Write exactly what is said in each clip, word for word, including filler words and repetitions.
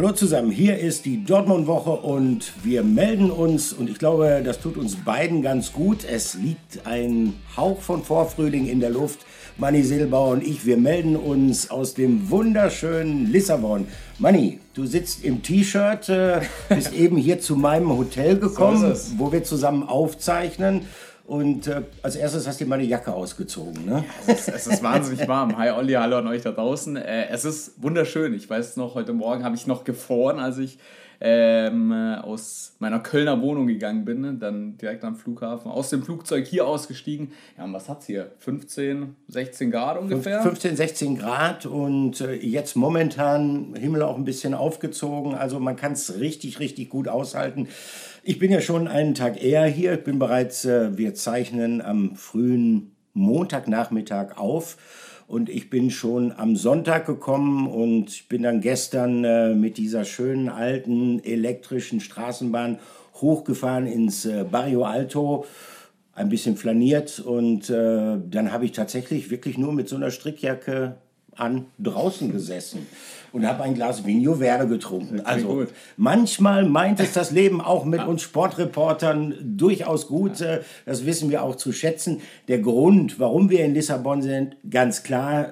Hallo zusammen, hier ist die Dortmund-Woche und wir melden uns und ich glaube, das tut uns beiden ganz gut. Es liegt ein Hauch von Vorfrühling in der Luft. Manni Sedelbauer und ich, wir melden uns aus dem wunderschönen Lissabon. Manni, du sitzt im T-Shirt, äh, bist eben hier zu meinem Hotel gekommen, so wo wir zusammen aufzeichnen. Und äh, als erstes hast du meine Jacke ausgezogen, ne? Es ist, es ist wahnsinnig warm. Hi Olli, hallo an euch da draußen. Äh, es ist wunderschön. Ich weiß noch, heute Morgen habe ich noch gefroren, als ich ähm, aus meiner Kölner Wohnung gegangen bin, dann direkt am Flughafen, aus dem Flugzeug hier ausgestiegen. Ja, und was hat's hier? fünfzehn, sechzehn Grad ungefähr? fünfzehn, sechzehn Grad und äh, jetzt momentan Himmel auch ein bisschen aufgezogen. Also man kann es richtig, richtig gut aushalten. Ich bin ja schon einen Tag eher hier. Ich bin bereits, äh, wir zeichnen am frühen Montagnachmittag auf. Und ich bin schon am Sonntag gekommen und ich bin dann gestern äh, mit dieser schönen alten elektrischen Straßenbahn hochgefahren ins äh, Barrio Alto, ein bisschen flaniert und äh, dann habe ich tatsächlich wirklich nur mit so einer Strickjacke an draußen gesessen und habe ein Glas Vinho Verde getrunken. Also gut. Manchmal meint es das Leben auch mit uns Sportreportern durchaus gut. Das wissen wir auch zu schätzen. Der Grund, warum wir in Lissabon sind, ganz klar,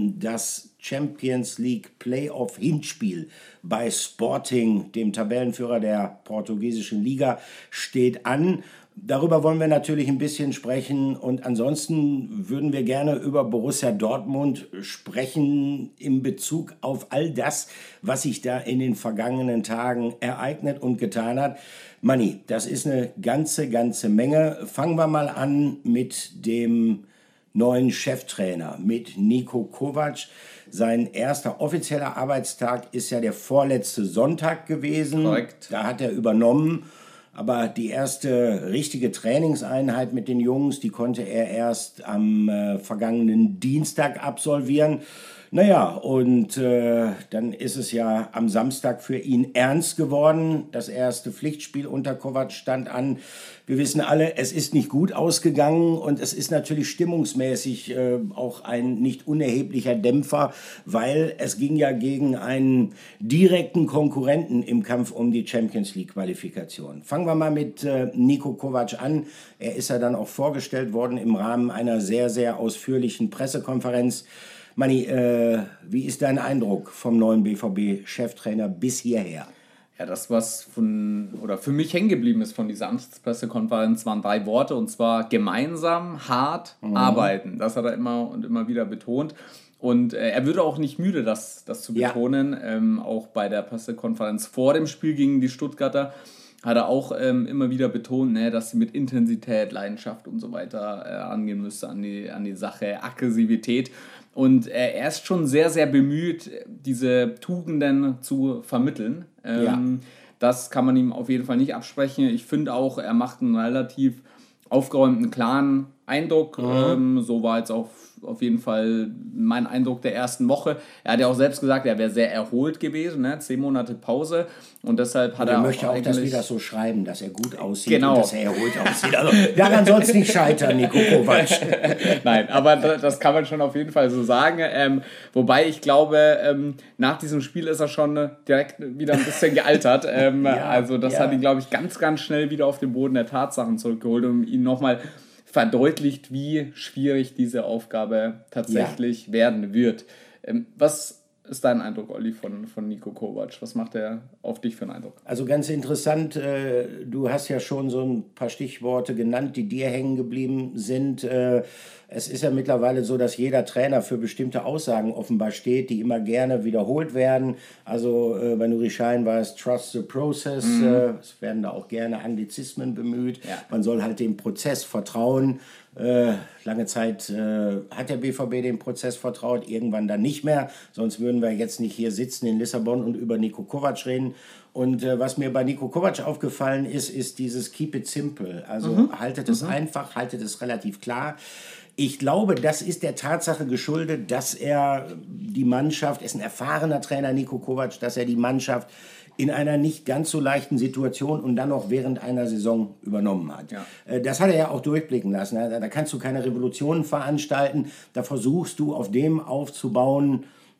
das Champions League Playoff Hinspiel bei Sporting, dem Tabellenführer der portugiesischen Liga, steht an. Darüber wollen wir natürlich ein bisschen sprechen und ansonsten würden wir gerne über Borussia Dortmund sprechen in Bezug auf all das, was sich da in den vergangenen Tagen ereignet und getan hat. Manni, das ist eine ganze, ganze Menge. Fangen wir mal an mit dem neuen Cheftrainer, mit Niko Kovac. Sein erster offizieller Arbeitstag ist ja der vorletzte Sonntag gewesen. Korrekt. Da hat er übernommen. Aber die erste richtige Trainingseinheit mit den Jungs, die konnte er erst am äh, vergangenen Dienstag absolvieren. Naja, und äh, dann ist es ja am Samstag für ihn ernst geworden. Das erste Pflichtspiel unter Kovac stand an. Wir wissen alle, es ist nicht gut ausgegangen und es ist natürlich stimmungsmäßig äh, auch ein nicht unerheblicher Dämpfer, weil es ging ja gegen einen direkten Konkurrenten im Kampf um die Champions League Qualifikation. Fangen wir mal mit äh, Niko Kovac an. Er ist ja dann auch vorgestellt worden im Rahmen einer sehr, sehr ausführlichen Pressekonferenz. Manni, äh, wie ist dein Eindruck vom neuen B V B-Cheftrainer bis hierher? Ja, das, was von, oder für mich hängen geblieben ist von dieser Amtspressekonferenz, waren drei Worte, und zwar gemeinsam, hart, mhm. arbeiten. Das hat er immer und immer wieder betont. Und äh, er würde auch nicht müde, das, das zu betonen. Ja. Ähm, auch bei der Pressekonferenz vor dem Spiel gegen die Stuttgarter hat er auch ähm, immer wieder betont, ne, dass sie mit Intensität, Leidenschaft und so weiter äh, angehen müsste an die, an die Sache, Aggressivität. Und äh, er ist schon sehr, sehr bemüht, diese Tugenden zu vermitteln. Ähm, ja. Das kann man ihm auf jeden Fall nicht absprechen. Ich finde auch, er macht einen relativ aufgeräumten, klaren Eindruck. Mhm. Ähm, so war jetzt auch auf jeden Fall mein Eindruck der ersten Woche. Er hat ja auch selbst gesagt, er wäre sehr erholt gewesen, ne? Zehn Monate Pause. Und deshalb hat und er, er möchte auch, auch, dass wir das so schreiben, dass er gut aussieht genau. und dass er erholt aussieht. Also daran soll es nicht scheitern, Niko Kovac. Nein, aber das kann man schon auf jeden Fall so sagen. Ähm, wobei ich glaube, ähm, nach diesem Spiel ist er schon direkt wieder ein bisschen gealtert. Ähm, ja, also das ja. hat ihn, glaube ich, ganz, ganz schnell wieder auf den Boden der Tatsachen zurückgeholt, um ihn nochmal verdeutlicht, wie schwierig diese Aufgabe tatsächlich ja. werden wird. Ähm, was ist dein Eindruck, Olli, von, von Niko Kovac? Was macht er auf dich für einen Eindruck? Also ganz interessant, äh, du hast ja schon so ein paar Stichworte genannt, die dir hängen geblieben sind. Äh, es ist ja mittlerweile so, dass jeder Trainer für bestimmte Aussagen offenbar steht, die immer gerne wiederholt werden. Also äh, bei Nuri Sahin war es Trust the Process. Mhm. Äh, es werden da auch gerne Anglizismen bemüht. Ja. Man soll halt dem Prozess vertrauen. Äh, lange Zeit äh, hat der B V B dem Prozess vertraut, irgendwann dann nicht mehr. Sonst würden wir jetzt nicht hier sitzen in Lissabon und über Niko Kovac reden. Und äh, was mir bei Niko Kovac aufgefallen ist, ist dieses Keep it simple. Also mhm. haltet es mhm. einfach, haltet es relativ klar. Ich glaube, das ist der Tatsache geschuldet, dass er die Mannschaft, er ist ein erfahrener Trainer, Niko Kovac, dass er die Mannschaft in einer nicht ganz so leichten Situation und dann noch während einer Saison übernommen hat. Ja. Das hat er ja auch durchblicken lassen. Da kannst du keine Revolutionen veranstalten. Da versuchst du auf dem aufzubauen,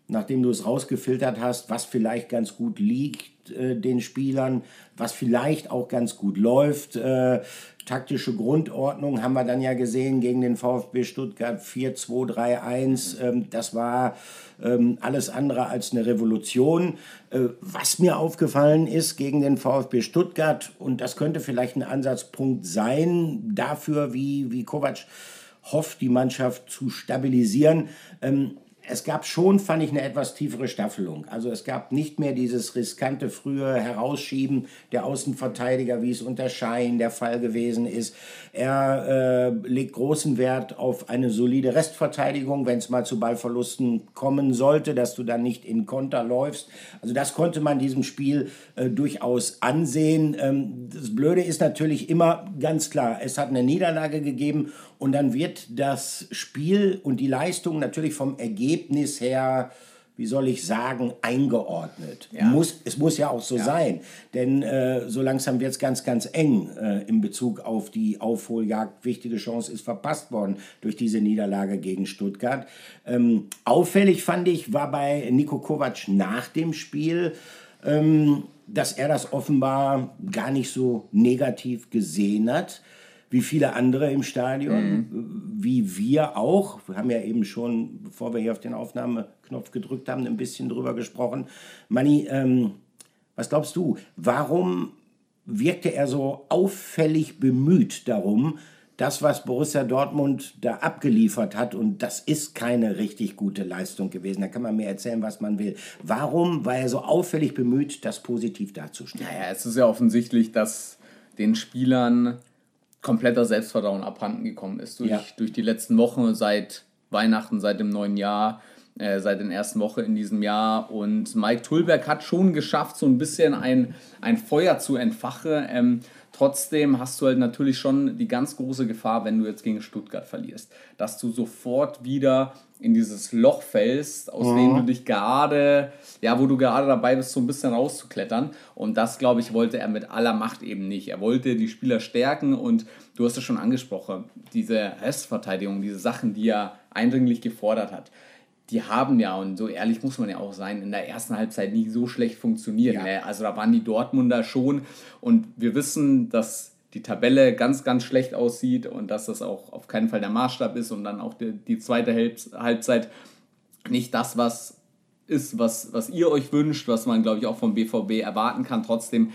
nachdem du es rausgefiltert hast, was vielleicht ganz gut liegt äh, den Spielern, was vielleicht auch ganz gut läuft. Äh, taktische Grundordnung haben wir dann ja gesehen gegen den VfB Stuttgart vier zwei drei eins. Ähm, das war ähm, alles andere als eine Revolution. Äh, was mir aufgefallen ist gegen den VfB Stuttgart, und das könnte vielleicht ein Ansatzpunkt sein dafür, wie, wie Kovac hofft, die Mannschaft zu stabilisieren. Ähm, Es gab schon, fand ich, eine etwas tiefere Staffelung. Also es gab nicht mehr dieses riskante frühe Herausschieben der Außenverteidiger, wie es unter Schein der Fall gewesen ist. Er äh, legt großen Wert auf eine solide Restverteidigung, wenn es mal zu Ballverlusten kommen sollte, dass du dann nicht in Konter läufst. Also das konnte man diesem Spiel äh, durchaus ansehen. Ähm, das Blöde ist natürlich immer ganz klar, es hat eine Niederlage gegeben und dann wird das Spiel und die Leistung natürlich vom Ergebnis her, wie soll ich sagen, eingeordnet. Ja. Muss, es muss ja auch so ja. sein, denn äh, so langsam wird es ganz, ganz eng äh, in Bezug auf die Aufholjagd. Wichtige Chance ist verpasst worden durch diese Niederlage gegen Stuttgart. Ähm, auffällig fand ich, war bei Niko Kovac nach dem Spiel, ähm, dass er das offenbar gar nicht so negativ gesehen hat, wie viele andere im Stadion, mhm. wie wir auch. Wir haben ja eben schon, bevor wir hier auf den Aufnahmeknopf gedrückt haben, ein bisschen drüber gesprochen. Manni, ähm, was glaubst du, warum wirkte er so auffällig bemüht darum, das, was Borussia Dortmund da abgeliefert hat, und das ist keine richtig gute Leistung gewesen, da kann man mir erzählen, was man will. Warum war er so auffällig bemüht, das positiv darzustellen? Naja, es ist ja offensichtlich, dass den Spielern kompletter Selbstvertrauen abhanden gekommen ist durch, ja. durch die letzten Wochen, seit Weihnachten, seit dem neuen Jahr, äh, seit der ersten Woche in diesem Jahr. Und Mike Tulberg hat schon geschafft, so ein bisschen ein, ein Feuer zu entfachen. Ähm, trotzdem hast du halt natürlich schon die ganz große Gefahr, wenn du jetzt gegen Stuttgart verlierst, dass du sofort wieder in dieses Loch fällst, aus mhm. dem du dich gerade, ja, wo du gerade dabei bist, so ein bisschen rauszuklettern. Und das, glaube ich, wollte er mit aller Macht eben nicht. Er wollte die Spieler stärken und du hast es schon angesprochen, diese Restverteidigung, diese Sachen, die er eindringlich gefordert hat, die haben ja, und so ehrlich muss man ja auch sein, in der ersten Halbzeit nie so schlecht funktioniert. Ja. Ne? Also da waren die Dortmunder schon, und wir wissen, dass die Tabelle ganz, ganz schlecht aussieht und dass das auch auf keinen Fall der Maßstab ist und dann auch die, die zweite Halbzeit nicht das, was ist, was, was ihr euch wünscht, was man, glaube ich, auch vom B V B erwarten kann. Trotzdem,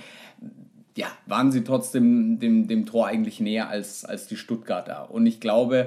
ja, waren sie trotzdem dem, dem Tor eigentlich näher als, als die Stuttgarter. Und ich glaube,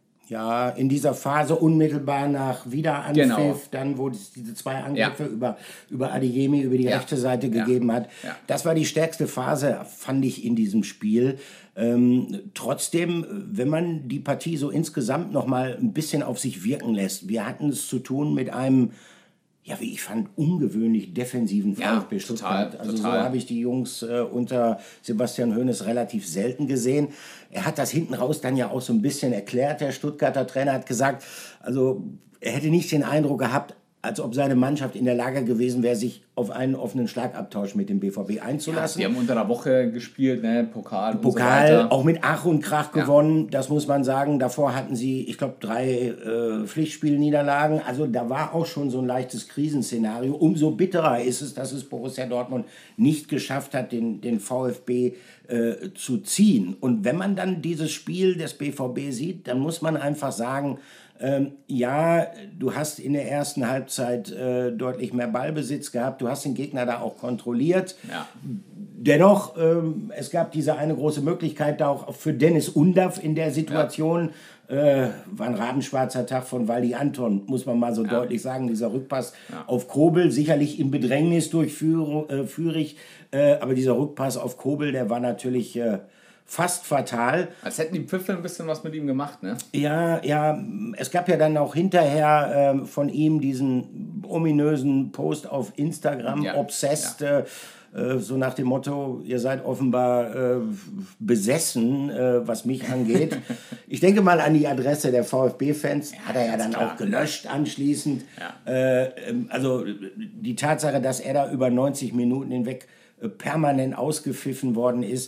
ja, in dieser Phase unmittelbar nach Wiederanpfiff, genau. dann wo es diese zwei Angriffe ja. über, über Adeyemi über die ja. rechte Seite ja. gegeben hat. Ja. Das war die stärkste Phase, fand ich, in diesem Spiel. Ähm, trotzdem, wenn man die Partie so insgesamt noch mal ein bisschen auf sich wirken lässt, wir hatten es zu tun mit einem, ja, wie ich fand, ungewöhnlich defensiven ja, VfB Stuttgart. Total, also total. so habe ich die Jungs äh, unter Sebastian Hoeneß relativ selten gesehen. Er hat das hinten raus dann ja auch so ein bisschen erklärt. Der Stuttgarter Trainer hat gesagt, also er hätte nicht den Eindruck gehabt, als ob seine Mannschaft in der Lage gewesen wäre, sich auf einen offenen Schlagabtausch mit dem B V B einzulassen. Ja, die haben unter der Woche gespielt, ne? Pokal, Pokal und so weiter. Auch mit Ach und Krach gewonnen, ja. das muss man sagen. Davor hatten sie, ich glaube, drei äh, Pflichtspielniederlagen. Also da war auch schon so ein leichtes Krisenszenario. Umso bitterer ist es, dass es Borussia Dortmund nicht geschafft hat, den, den VfB äh, zu ziehen. Und wenn man dann dieses Spiel des B V B sieht, dann muss man einfach sagen, Ähm, ja, du hast in der ersten Halbzeit äh, deutlich mehr Ballbesitz gehabt, du hast den Gegner da auch kontrolliert. Ja. Dennoch, ähm, es gab diese eine große Möglichkeit da auch für Dennis Undaff in der Situation. Ja. Äh, war ein rabenschwarzer Tag von Waldi Anton, muss man mal so ja. deutlich sagen. Dieser Rückpass ja. auf Kobel, sicherlich im Bedrängnis durch Führ- äh, Führig, äh, aber dieser Rückpass auf Kobel, der war natürlich Äh, fast fatal. Als hätten die Pfiffe ein bisschen was mit ihm gemacht, ne? Ja, ja, es gab ja dann auch hinterher äh, von ihm diesen ominösen Post auf Instagram, ja. obsessed, ja. Äh, so nach dem Motto, ihr seid offenbar äh, besessen, äh, was mich angeht. Ich denke mal an die Adresse der VfB-Fans, ja, hat er ja dann klar. auch gelöscht anschließend. Ja. Äh, also die Tatsache, dass er da über neunzig Minuten hinweg äh, permanent ausgepfiffen worden ist,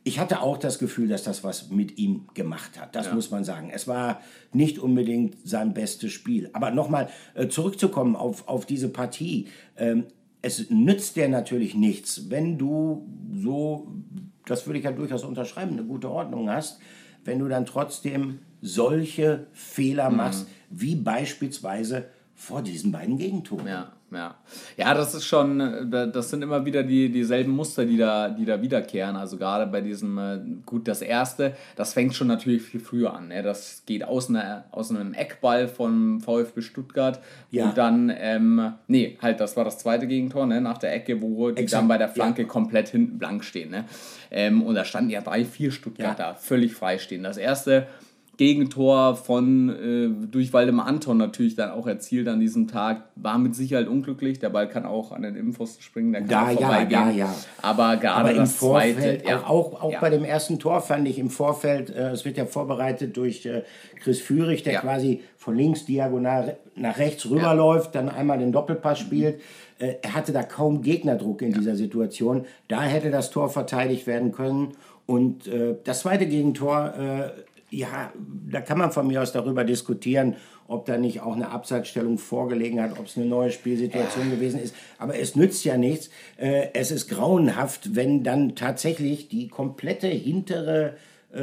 ich hatte auch das Gefühl, dass das was mit ihm gemacht hat. Das ja. muss man sagen. Es war nicht unbedingt sein bestes Spiel. Aber nochmal äh, zurückzukommen auf, auf diese Partie. Ähm, es nützt dir natürlich nichts, wenn du so, das würde ich ja durchaus unterschreiben, eine gute Ordnung hast, wenn du dann trotzdem solche Fehler machst, mhm. wie beispielsweise vor diesen beiden Gegentoren. Ja, ja. Ja, das ist schon, das sind immer wieder die, dieselben Muster, die da, die da wiederkehren. Also gerade bei diesem, gut, das erste, das fängt schon natürlich viel früher an. Ne? Das geht aus, einer, aus einem Eckball vom VfB Stuttgart, ja. wo dann, ähm, nee, halt, das war das zweite Gegentor, ne? Nach der Ecke, wo die Exakt. dann bei der Flanke ja. komplett hinten blank stehen. Ne? Ähm, und da standen ja drei, vier Stuttgarter ja. völlig frei stehen. Das erste Gegentor von äh, durch Waldemar Anton natürlich dann auch erzielt an diesem Tag, war mit Sicherheit unglücklich. Der Ball kann auch an den Innenpfosten springen, der kann da, auch vorbeigehen. Ja, ja, ja. Aber gerade Aber im das Vorfeld, zweite... Ja, auch auch ja. bei dem ersten Tor fand ich im Vorfeld, äh, es wird ja vorbereitet durch äh, Chris Führig, der ja. quasi von links diagonal nach rechts rüberläuft, ja. dann einmal den Doppelpass mhm. spielt. Äh, er hatte da kaum Gegnerdruck in ja. dieser Situation. Da hätte das Tor verteidigt werden können. Und äh, das zweite Gegentor... Äh, Ja, da kann man von mir aus darüber diskutieren, ob da nicht auch eine Abseitsstellung vorgelegen hat, ob es eine neue Spielsituation ja. gewesen ist. Aber es nützt ja nichts. Äh, es ist grauenhaft, wenn dann tatsächlich die komplette hintere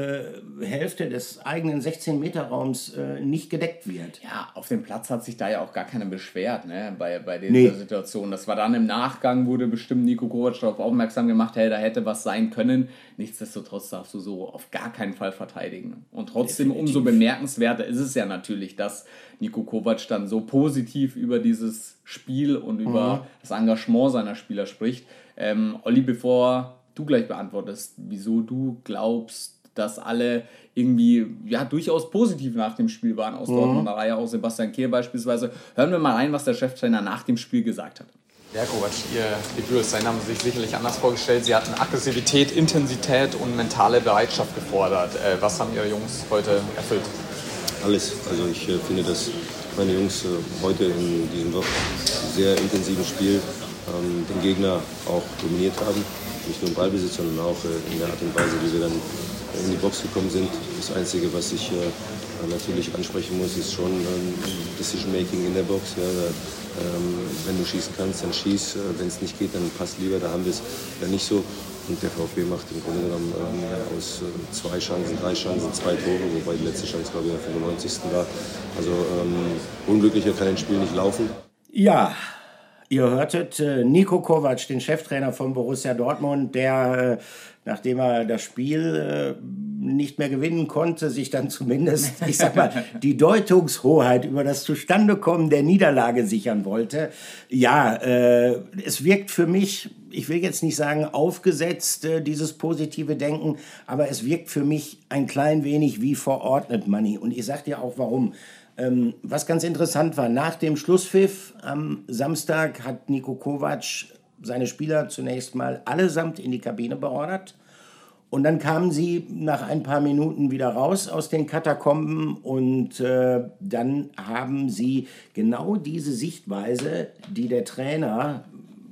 äh, Hälfte des eigenen sechzehn-Meter-Raums äh, nicht gedeckt wird. Ja, auf dem Platz hat sich da ja auch gar keiner beschwert, ne, bei, bei dieser nee. Situation. Das war dann im Nachgang, wurde bestimmt Nico Kovac darauf aufmerksam gemacht, hey, da hätte was sein können. Nichtsdestotrotz darfst du so auf gar keinen Fall verteidigen. Und trotzdem Definitiv. Umso bemerkenswerter ist es ja natürlich, dass Nico Kovac dann so positiv über dieses Spiel und über mhm. das Engagement seiner Spieler spricht. Ähm, Olli, bevor du gleich beantwortest, wieso du glaubst, dass alle irgendwie ja durchaus positiv nach dem Spiel waren aus mhm. Dortmunder Reihe, auch Sebastian Kehl beispielsweise. Hören wir mal rein, was der Cheftrainer nach dem Spiel gesagt hat. Ja, Kovac, Ihr Debüt ist, haben Sie sich sicherlich anders vorgestellt. Sie hatten Aggressivität, Intensität und mentale Bereitschaft gefordert. Was haben Ihre Jungs heute erfüllt? Alles. Also ich äh, finde, dass meine Jungs äh, heute in diesem sehr intensiven Spiel ähm, den Gegner auch dominiert haben. Nicht nur im Ballbesitz, sondern auch äh, in der Art und Weise, wie wir dann in die Box gekommen sind. Das Einzige, was ich äh, natürlich ansprechen muss, ist schon ähm, Decision-Making in der Box. Ja, da, ähm, wenn du schießen kannst, dann schieß. Äh, wenn es nicht geht, dann passt lieber. Da haben wir es ja nicht so. Und der VfB macht im Grunde genommen ähm, ja, aus äh, zwei Chancen, drei Chancen, zwei Tore, wobei die letzte Chance, glaube ich, am fünfundneunzigsten war. Also ähm, unglücklicher kann ein Spiel nicht laufen. Ja. Ihr hörtet äh, Nico Kovac, den Cheftrainer von Borussia Dortmund, der, äh, nachdem er das Spiel äh, nicht mehr gewinnen konnte, sich dann zumindest, ich sag mal, die Deutungshoheit über das Zustandekommen der Niederlage sichern wollte. Ja, äh, es wirkt für mich, ich will jetzt nicht sagen aufgesetzt, äh, dieses positive Denken, aber es wirkt für mich ein klein wenig wie verordnet, Manni. Und ich sag dir auch, warum. Ähm, was ganz interessant war, nach dem Schlusspfiff am Samstag hat Nico Kovac seine Spieler zunächst mal allesamt in die Kabine beordert. Und dann kamen sie nach ein paar Minuten wieder raus aus den Katakomben und äh, dann haben sie genau diese Sichtweise, die der Trainer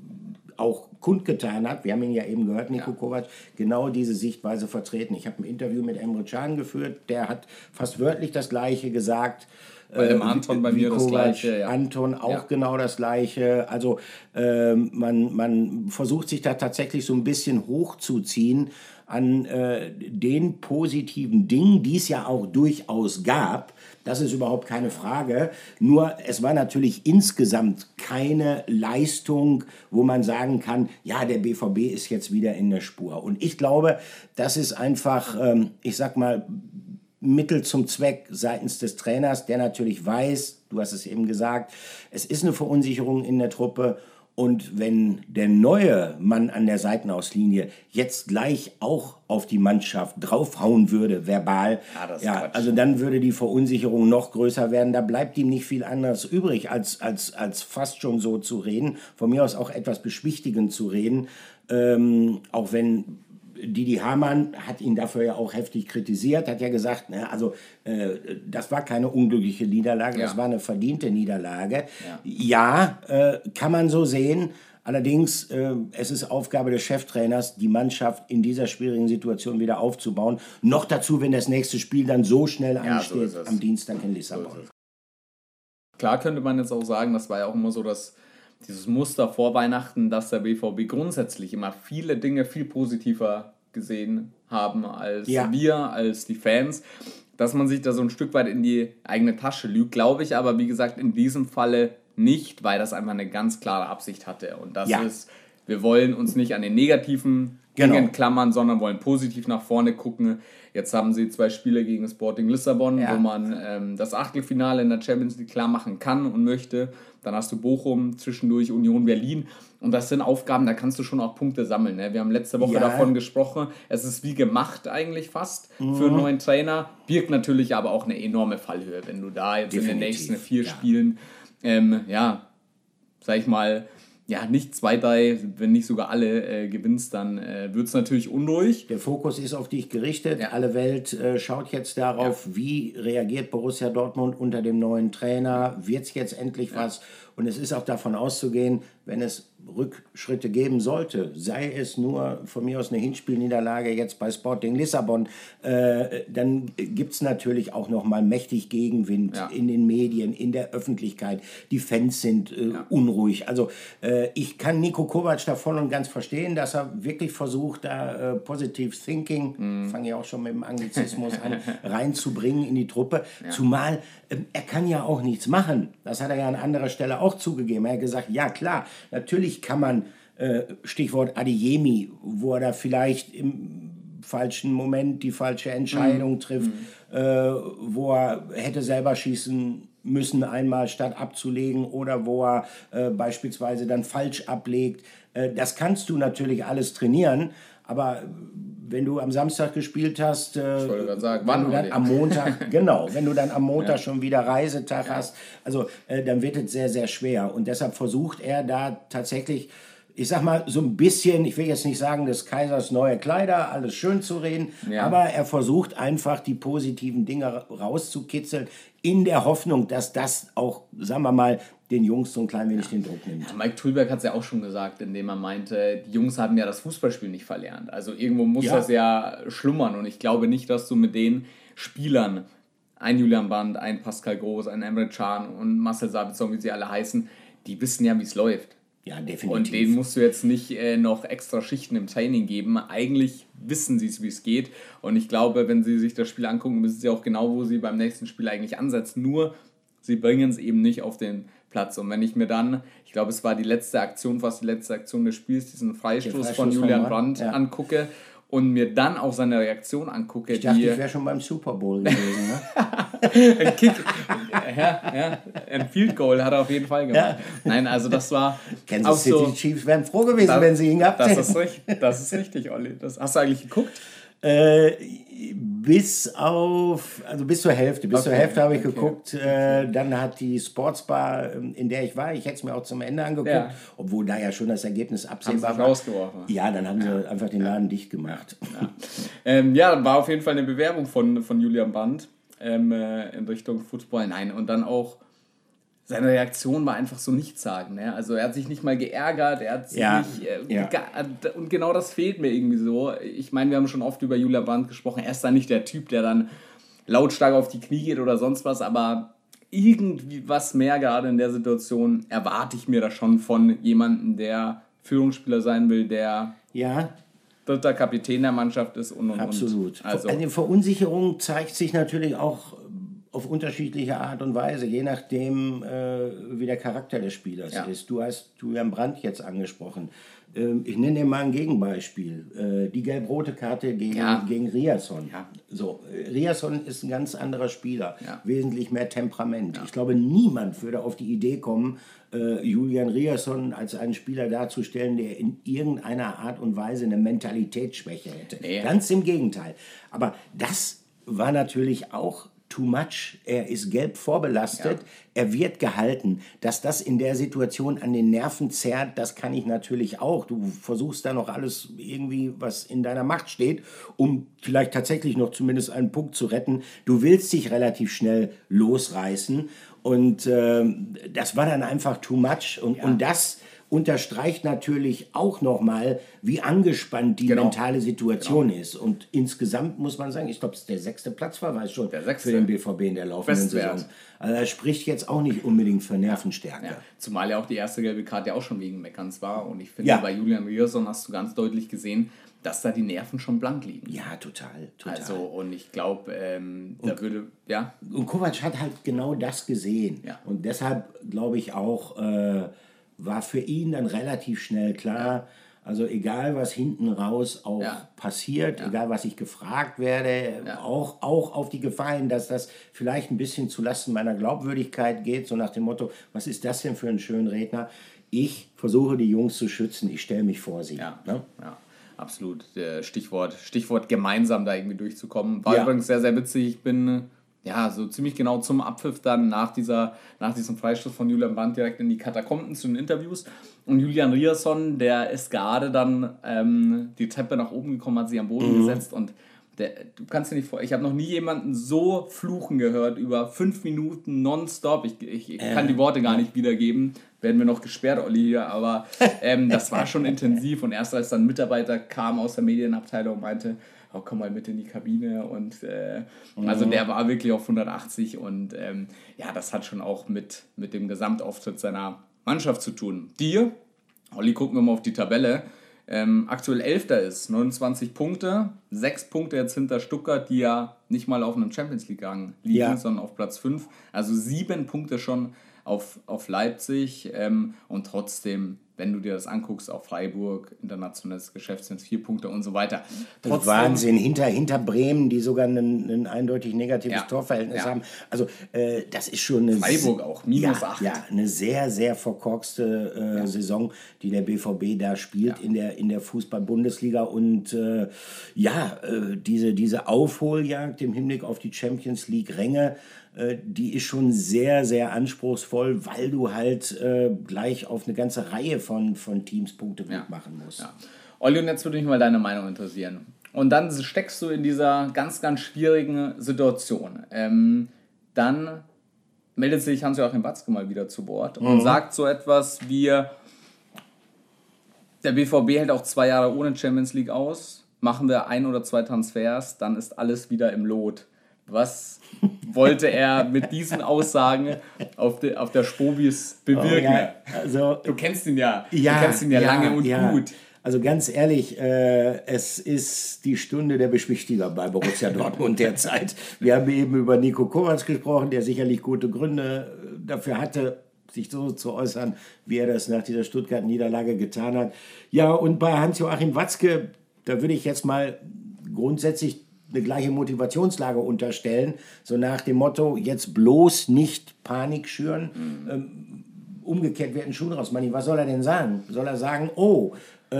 auch kundgetan hat, wir haben ihn ja eben gehört, Nico ja. Kovac, genau diese Sichtweise vertreten. Ich habe ein Interview mit Emre Can geführt, der hat fast wörtlich das Gleiche gesagt. Bei dem Anton bei mir das Gleiche. Ja. Anton auch ja. genau das Gleiche. Also äh, man, man versucht sich da tatsächlich so ein bisschen hochzuziehen an äh, den positiven Dingen, die es ja auch durchaus gab. Das ist überhaupt keine Frage. Nur es war natürlich insgesamt keine Leistung, wo man sagen kann, ja, der B V B ist jetzt wieder in der Spur. Und ich glaube, das ist einfach, ähm, ich sag mal, Mittel zum Zweck seitens des Trainers, der natürlich weiß, du hast es eben gesagt, es ist eine Verunsicherung in der Truppe. Und wenn der neue Mann an der Seitenauslinie jetzt gleich auch auf die Mannschaft draufhauen würde, verbal, ja, das ja, also dann würde die Verunsicherung noch größer werden. Da bleibt ihm nicht viel anderes übrig, als, als, als fast schon so zu reden. Von mir aus auch etwas beschwichtigend zu reden, ähm, auch wenn Didi Hamann hat ihn dafür ja auch heftig kritisiert, hat ja gesagt, ne, also äh, das war keine unglückliche Niederlage, ja. das war eine verdiente Niederlage. Ja, ja äh, kann man so sehen, Allerdings, äh, es ist Aufgabe des Cheftrainers, die Mannschaft in dieser schwierigen Situation wieder aufzubauen. Noch dazu, wenn das nächste Spiel dann so schnell Ja, so ansteht, ist es. am Dienstag in Lissabon. So ist es. Klar könnte man jetzt auch sagen, das war ja auch immer so das, dieses Muster vor Weihnachten, dass der B V B grundsätzlich immer viele Dinge viel positiver gesehen haben als Ja. wir, als die Fans. Dass man sich da so ein Stück weit in die eigene Tasche lügt, glaube ich aber, wie gesagt, in diesem Falle nicht, weil das einfach eine ganz klare Absicht hatte. Und das Ja. ist, wir wollen uns nicht an den negativen Genau. Dingen klammern, sondern wollen positiv nach vorne gucken. Jetzt haben sie zwei Spiele gegen Sporting Lissabon, Ja. wo man ähm, das Achtelfinale in der Champions League klar machen kann und möchte. Dann hast du Bochum, zwischendurch Union Berlin. Und das sind Aufgaben, da kannst du schon auch Punkte sammeln. Ne? Wir haben letzte Woche Ja. davon gesprochen. Es ist wie gemacht eigentlich fast für einen neuen Trainer. Birgt natürlich aber auch eine enorme Fallhöhe, wenn du da jetzt in den Definitiv, nächsten vier ja. Spielen, ähm, ja, sag ich mal, ja, nicht zwei, drei, wenn nicht sogar alle äh, gewinnst, dann äh, wird es natürlich unruhig. Der Fokus ist auf dich gerichtet. Ja. Alle Welt äh, schaut jetzt darauf, wie reagiert Borussia Dortmund unter dem neuen Trainer. Wird es jetzt endlich was? Und es ist auch davon auszugehen, wenn es Rückschritte geben sollte, sei es nur von mir aus eine Hinspielniederlage jetzt bei Sporting Lissabon, äh, dann gibt es natürlich auch noch mal mächtig Gegenwind Ja. in den Medien, in der Öffentlichkeit. Die Fans sind äh, unruhig. Also äh, ich kann Niko Kovac da voll und ganz verstehen, dass er wirklich versucht, da äh, Positive Thinking, Mhm. fange ich auch schon mit dem Anglizismus an, reinzubringen in die Truppe. Zumal ähm, er kann ja auch nichts machen. Das hat er ja an anderer Stelle auch zugegeben. Er hat gesagt, ja klar, natürlich kann man, äh, Stichwort Adeyemi, wo er da vielleicht im falschen Moment die falsche Entscheidung trifft, äh, wo er hätte selber schießen müssen einmal statt abzulegen oder wo er äh, beispielsweise dann falsch ablegt. Äh, das kannst du natürlich alles trainieren, aber wenn du am Samstag gespielt hast, äh, Ich wollte gerade sagen, wenn wann du dann heute? am Montag, genau, wenn du dann am Montag schon wieder Reisetag hast, also äh, dann wird es sehr, sehr schwer. Und deshalb versucht er da tatsächlich, ich sag mal, so ein bisschen, ich will jetzt nicht sagen, des Kaisers neue Kleider, alles schön zu reden, Ja. aber er versucht einfach die positiven Dinge rauszukitzeln, in der Hoffnung, dass das auch, sagen wir mal, den Jungs so ein klein wenig den Druck nimmt. Mike Tulberg hat es ja auch schon gesagt, indem er meinte, die Jungs haben ja das Fußballspiel nicht verlernt. Also irgendwo muss Ja. das ja schlummern und ich glaube nicht, dass du mit den Spielern, ein Julian Brandt, ein Pascal Groß, ein Emre Can und Marcel Sabitzer, wie sie alle heißen, die wissen ja, wie es läuft. Ja, definitiv. Und denen musst du jetzt nicht äh, noch extra Schichten im Training geben. Eigentlich wissen sie es, wie es geht. Und ich glaube, wenn sie sich das Spiel angucken, wissen sie auch genau, wo sie beim nächsten Spiel eigentlich ansetzen. Nur, sie bringen es eben nicht auf den Platz. Und wenn ich mir dann, ich glaube, es war die letzte Aktion, fast die letzte Aktion des Spiels, diesen Freistoß, Freistoß von von Julian Brandt, Brandt ja. angucke und mir dann auch seine Reaktion angucke, ich dachte, die ich wäre schon beim Super Bowl gewesen. Ne? ein Kick, ja, ja, ein Field Goal hat er auf jeden Fall gemacht. Ja. Nein, also das war auch Kansas City so. Chiefs wären froh gewesen, Das- wenn sie ihn gehabt Das hätten. ist richtig, das ist richtig, Olli. Das, hast du eigentlich geguckt? Äh, bis auf, also bis zur Hälfte, bis zur Okay, Hälfte habe ich okay, geguckt. Äh, dann hat die Sportsbar, ähm, in der ich war, ich hätte es mir auch zum Ende angeguckt, Ja. obwohl da ja schon das Ergebnis Haben sie absehbar sich war. rausgeworfen. Ja, dann haben sie einfach den Laden dicht gemacht. Ähm, ja, war auf jeden Fall eine Bewerbung von, von Julian Brandt ähm, äh, in Richtung Football. Nein, und dann auch seine Reaktion war einfach so nichtssagend. Ne? Also er hat sich nicht mal geärgert, er hat sich Ja, nicht... Äh, ja. ge- Und genau das fehlt mir irgendwie so. Ich meine, wir haben schon oft über Julian Brandt gesprochen. Er ist dann nicht der Typ, der dann lautstark auf die Knie geht oder sonst was, aber irgendwie was mehr gerade in der Situation erwarte ich mir da schon von jemandem, der Führungsspieler sein will, der Ja, dritter Kapitän der Mannschaft ist und und absolut. und. Also, Eine Verunsicherung zeigt sich natürlich auch auf unterschiedliche Art und Weise, je nachdem, äh, wie der Charakter des Spielers Ja. ist. Du hast Julian Brandt jetzt angesprochen. Ähm, ich nenne dir mal ein Gegenbeispiel. Äh, die gelb-rote Karte gegen, Ja. gegen Riasson. Ja. So, äh, Riasson ist ein ganz anderer Spieler, Ja. wesentlich mehr Temperament. Ich glaube, niemand würde auf die Idee kommen, äh, Julian Riasson als einen Spieler darzustellen, der in irgendeiner Art und Weise eine Mentalitätsschwäche hätte. Nee. Ganz im Gegenteil. Aber das war natürlich auch too much. Er ist gelb vorbelastet. Ja. Er wird gehalten. Dass das in der Situation an den Nerven zerrt, das kann ich natürlich auch. Du versuchst da noch alles irgendwie, was in deiner Macht steht, um vielleicht tatsächlich noch zumindest einen Punkt zu retten. Du willst dich relativ schnell losreißen. Und ähm, das war dann einfach too much. Und, und das unterstreicht natürlich auch nochmal, wie angespannt die Genau. mentale Situation genau. ist. Und insgesamt muss man sagen, ich glaube, es ist der sechste Platzverweis schon der sechste. für den B V B in der laufenden Bestwert. Saison. Also er spricht jetzt auch nicht unbedingt für Nervenstärke. Ja. Zumal ja auch die erste gelbe Karte ja auch schon wegen Meckerns war. Und ich finde, Ja. bei Julian Rierson hast du ganz deutlich gesehen, dass da die Nerven schon blank liegen. Ja, total. total. Also, und ich glaube, ähm, da würde, ja. Und Kovac hat halt genau das gesehen. Ja. Und deshalb glaube ich auch, äh, war für ihn dann relativ schnell klar, ja. also egal was hinten raus auch Ja. passiert, Ja. egal was ich gefragt werde, Ja. auch, auch auf die Gefahr hin, dass das vielleicht ein bisschen zulasten meiner Glaubwürdigkeit geht, so nach dem Motto, was ist das denn für ein schöner Redner? Ich versuche die Jungs zu schützen, ich stelle mich vor sie. Ja, ne? ja, absolut. Stichwort, Stichwort gemeinsam da irgendwie durchzukommen. War Ja. übrigens sehr, sehr witzig. Ich bin ja so ziemlich genau zum Abpfiff dann nach, dieser, nach diesem Freistoß von Julian Brandt direkt in die Katakomben zu den Interviews. Und Julian Rierson, der ist gerade dann ähm, die Treppe nach oben gekommen, hat sich am Boden mhm. gesetzt und der, du kannst dir nicht vor, ich habe noch nie jemanden so fluchen gehört über fünf Minuten nonstop. Ich, ich, ich kann die Worte gar nicht wiedergeben. Werden wir noch gesperrt, Olli, hier. Aber ähm, das war schon intensiv. Und erst als dann ein Mitarbeiter kam aus der Medienabteilung und meinte, oh, komm mal mit in die Kabine. Und äh, mhm. also der war wirklich auf hundertachtzig. Und ähm, ja, das hat schon auch mit, mit dem Gesamtauftritt seiner Mannschaft zu tun. Die, Olli, gucken wir mal auf die Tabelle. Ähm, aktuell Elfter ist, neunundzwanzig Punkte, sechs Punkte jetzt hinter Stuttgart, die ja nicht mal auf einem Champions League Rang liegen, ja. sondern auf Platz fünf. Also sieben Punkte schon auf, auf Leipzig ähm, und trotzdem, wenn du dir das anguckst, auch Freiburg, internationales Geschäft sind es vier Punkte und so weiter. Trotzdem, Wahnsinn, hinter, hinter Bremen, die sogar ein, ein eindeutig negatives ja. Torverhältnis ja. haben. Also äh, das ist schon eine... Freiburg auch, minus ja, acht. Ja, eine sehr, sehr verkorkste äh, ja. Saison, die der B V B da spielt ja. in der, in der Fußball-Bundesliga. Und äh, ja, äh, diese, diese Aufholjagd im Hinblick auf die Champions League-Ränge, äh, die ist schon sehr, sehr anspruchsvoll, weil du halt äh, gleich auf eine ganze Reihe von, von Teams Punkte gut ja. machen musst. Ja. Olli, und jetzt würde mich mal deine Meinung interessieren. Und dann steckst du in dieser ganz, ganz schwierigen Situation. Ähm, dann meldet sich Hans-Joachim Watzke mal wieder zu Wort und mhm. sagt so etwas wie, der B V B hält auch zwei Jahre ohne Champions League aus, machen wir ein oder zwei Transfers, dann ist alles wieder im Lot. Was wollte er mit diesen Aussagen auf, de, auf der Spobis bewirken? Oh, ja, also, du kennst ihn ja, ja du kennst ihn ja, ja lange und ja. gut. Also ganz ehrlich, äh, es ist die Stunde der Beschwichtiger bei Borussia Dortmund derzeit. Wir haben eben über Nico Kovac gesprochen, der sicherlich gute Gründe dafür hatte, sich so zu äußern, wie er das nach dieser Stuttgart-Niederlage getan hat. Ja, und bei Hans-Joachim Watzke, da würde ich jetzt mal grundsätzlich eine gleiche Motivationslage unterstellen, so nach dem Motto, jetzt bloß nicht Panik schüren, mhm. ähm, umgekehrt wird ein Schuh draus. Manni, was soll er denn sagen? Soll er sagen, oh,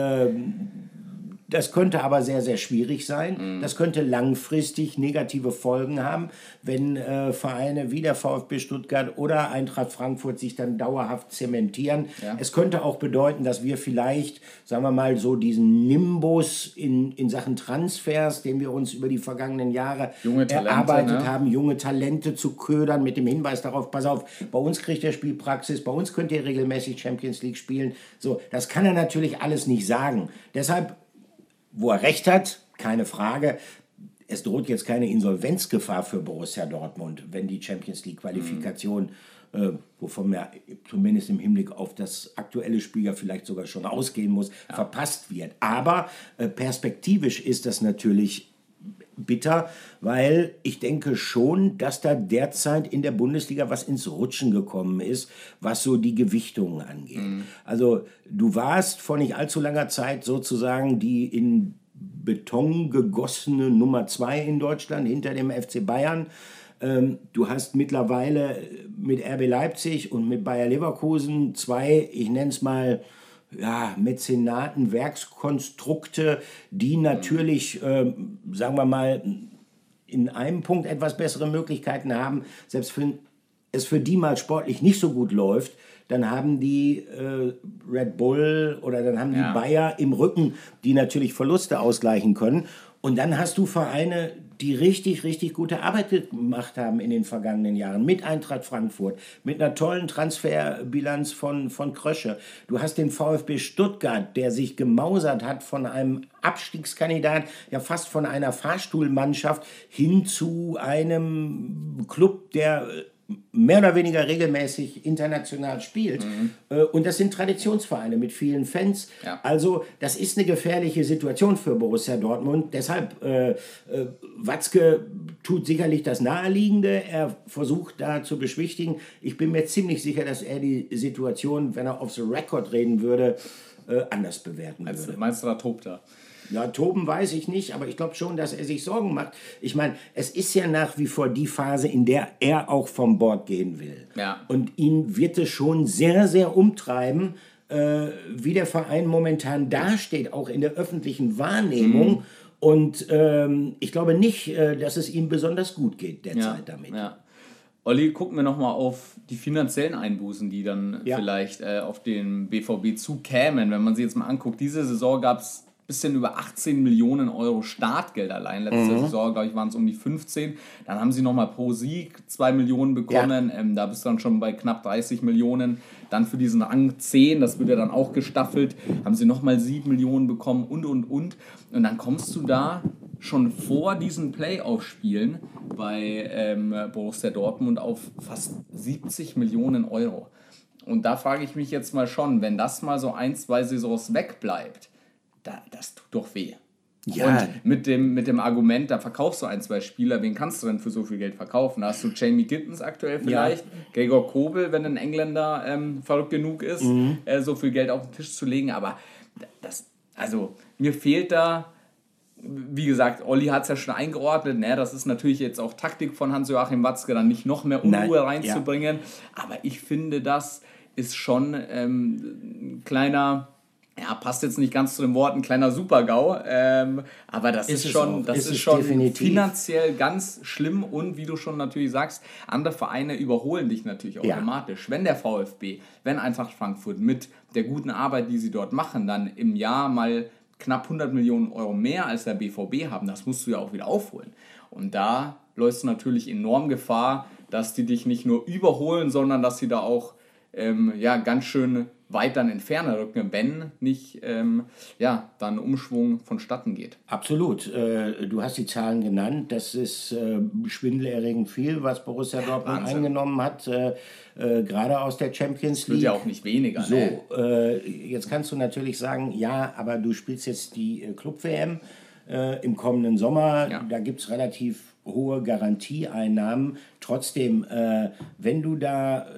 ähm, das könnte aber sehr, sehr schwierig sein. Mhm. Das könnte langfristig negative Folgen haben, wenn äh, Vereine wie der VfB Stuttgart oder Eintracht Frankfurt sich dann dauerhaft zementieren. Ja. Es könnte auch bedeuten, dass wir vielleicht, sagen wir mal, so diesen Nimbus in, in Sachen Transfers, den wir uns über die vergangenen Jahre junge Talente, erarbeitet ne? haben, junge Talente zu ködern mit dem Hinweis darauf, pass auf, bei uns kriegt ihr Spielpraxis, bei uns könnt ihr regelmäßig Champions League spielen. So, das kann er natürlich alles nicht sagen. Deshalb, wo er recht hat, keine Frage, es droht jetzt keine Insolvenzgefahr für Borussia Dortmund, wenn die Champions League-Qualifikation, mhm. äh, wovon man zumindest im Hinblick auf das aktuelle Spiel ja vielleicht sogar schon ausgehen muss, ja. verpasst wird. Aber äh, perspektivisch ist das natürlich bitter, weil ich denke schon, dass da derzeit in der Bundesliga was ins Rutschen gekommen ist, was so die Gewichtungen angeht. Mhm. Also du warst vor nicht allzu langer Zeit sozusagen die in Beton gegossene Nummer zwei in Deutschland hinter dem F C Bayern. Ähm, du hast mittlerweile mit R B Leipzig und mit Bayer Leverkusen zwei, ich nenne es mal, ja, Mäzenaten, Werkskonstrukte, die natürlich, äh, sagen wir mal, in einem Punkt etwas bessere Möglichkeiten haben. Selbst wenn es für die mal sportlich nicht so gut läuft, dann haben die äh, Red Bull oder dann haben ja. die Bayer im Rücken, die natürlich Verluste ausgleichen können. Und dann hast du Vereine, die richtig, richtig gute Arbeit gemacht haben in den vergangenen Jahren. Mit Eintracht Frankfurt, mit einer tollen Transferbilanz von, von Krösche. Du hast den VfB Stuttgart, der sich gemausert hat von einem Abstiegskandidat, ja fast von einer Fahrstuhlmannschaft hin zu einem Club, der mehr oder weniger regelmäßig international spielt. Mhm. Und das sind Traditionsvereine mit vielen Fans. Ja. Also das ist eine gefährliche Situation für Borussia Dortmund. Deshalb, äh, äh, Watzke tut sicherlich das Naheliegende. Er versucht da zu beschwichtigen. Ich bin mir ziemlich sicher, dass er die Situation, wenn er auf the record reden würde, äh, anders bewerten würde. Also, meinst du, da tobt er? Ja, toben weiß ich nicht, aber ich glaube schon, dass er sich Sorgen macht. Ich meine, es ist ja nach wie vor die Phase, in der er auch vom Bord gehen will. Ja. Und ihn wird es schon sehr, sehr umtreiben, äh, wie der Verein momentan dasteht, auch in der öffentlichen Wahrnehmung. Mhm. Und ähm, ich glaube nicht, äh, dass es ihm besonders gut geht derzeit ja. damit. Ja. Olli, gucken wir nochmal auf die finanziellen Einbußen, die dann ja. vielleicht äh, auf den B V B zukämen. Wenn man sich jetzt mal anguckt, diese Saison gab es bisschen über achtzehn Millionen Euro Startgeld allein. Letzte mhm. Saison, glaube ich, waren es um die fünfzehn. Dann haben sie nochmal pro Sieg zwei Millionen bekommen. Ja. Ähm, da bist du dann schon bei knapp dreißig Millionen. Dann für diesen Rang zehn, das wird ja dann auch gestaffelt, haben sie nochmal sieben Millionen bekommen und, und, und. Und dann kommst du da schon vor diesen Playoff-Spielen bei ähm, Borussia Dortmund auf fast siebzig Millionen Euro. Und da frage ich mich jetzt mal schon, wenn das mal so ein, zwei Saisons wegbleibt, Da, das tut doch weh. Ja. Und mit dem, mit dem Argument, da verkaufst du ein, zwei Spieler, wen kannst du denn für so viel Geld verkaufen? Da hast du Jamie Gittens aktuell vielleicht, ja. Gregor Kobel, wenn ein Engländer ähm, verrückt genug ist, mhm. äh, so viel Geld auf den Tisch zu legen. Aber das, also mir fehlt da, wie gesagt, Olli hat es ja schon eingeordnet, ne? Das ist natürlich jetzt auch Taktik von Hans-Joachim Watzke, dann nicht noch mehr Unruhe Nein. reinzubringen. Ja. Aber ich finde, das ist schon ähm, ein kleiner... Ja, passt jetzt nicht ganz zu den Worten kleiner Super-GAU, ähm, aber das ist, ist schon, das ist, ist schon finanziell ganz schlimm und wie du schon natürlich sagst, andere Vereine überholen dich natürlich automatisch. Ja. Wenn der VfB, wenn Eintracht Frankfurt mit der guten Arbeit, die sie dort machen, dann im Jahr mal knapp hundert Millionen Euro mehr als der B V B haben, das musst du ja auch wieder aufholen. Und da läufst du natürlich enorm Gefahr, dass die dich nicht nur überholen, sondern dass sie da auch ähm, ja, ganz schön weit dann entfernen rücken, wenn nicht ähm, ja, dann Umschwung vonstatten geht. Absolut. Äh, du hast die Zahlen genannt. Das ist äh, schwindelerregend viel, was Borussia Dortmund Wahnsinn. eingenommen hat, äh, äh, gerade aus der Champions League. Wird ja auch nicht weniger. So, ne? äh, jetzt kannst du natürlich sagen, ja, aber du spielst jetzt die äh, Club-W M äh, im kommenden Sommer. Ja. Da gibt es relativ hohe Garantieeinnahmen. Trotzdem, äh, wenn du da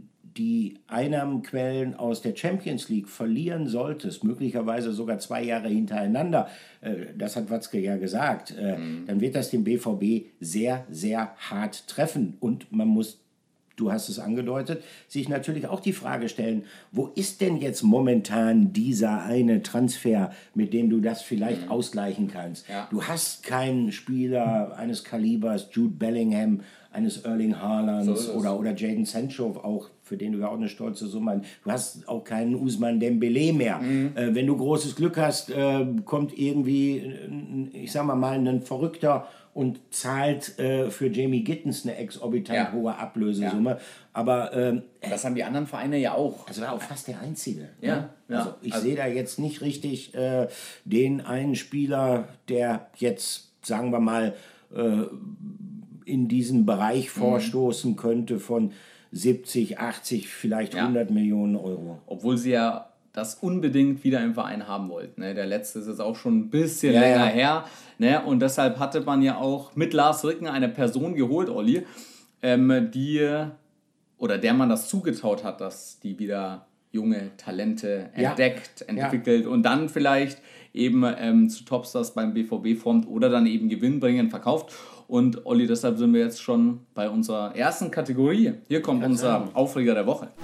die Einnahmenquellen aus der Champions League verlieren solltest, möglicherweise sogar zwei Jahre hintereinander, äh, das hat Watzke ja gesagt, äh, mhm. dann wird das den B V B sehr, sehr hart treffen. Und man muss, du hast es angedeutet, sich natürlich auch die Frage stellen, wo ist denn jetzt momentan dieser eine Transfer, mit dem du das vielleicht mhm. ausgleichen kannst? Ja. Du hast keinen Spieler eines Kalibers, Jude Bellingham, eines Erling Haalands so oder, oder Jadon Sancho, auch für den du ja auch eine stolze Summe hast. Du hast auch keinen Ousmane Dembélé mehr. Mhm. Äh, wenn du großes Glück hast, äh, kommt irgendwie, ich sag mal mal, ein Verrückter und zahlt äh, für Jamie Gittens eine exorbitant ja. hohe Ablösesumme. Ja. Aber ähm, das haben die anderen Vereine ja auch. Das war auch fast der einzige. Ja. Ne? Ja. Also ich also, sehe da jetzt nicht richtig äh, den einen Spieler, der jetzt, sagen wir mal, äh, in diesen Bereich vorstoßen könnte von siebzig, achtzig, vielleicht ja. hundert Millionen Euro. Obwohl sie ja das unbedingt wieder im Verein haben wollten. Ne? Der letzte ist jetzt auch schon ein bisschen ja, länger ja. her. Ne? Und deshalb hatte man ja auch mit Lars Ricken eine Person geholt, Olli, ähm, die oder der man das zugetraut hat, dass die wieder junge Talente entdeckt, ja. entwickelt ja. und dann vielleicht eben ähm, zu Topstars beim B V B formt oder dann eben gewinnbringend verkauft. Und Olli, deshalb sind wir jetzt schon bei unserer ersten Kategorie. Hier kommt Ganz unser sein. Aufreger der Woche.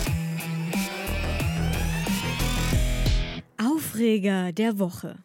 Aufreger der Woche.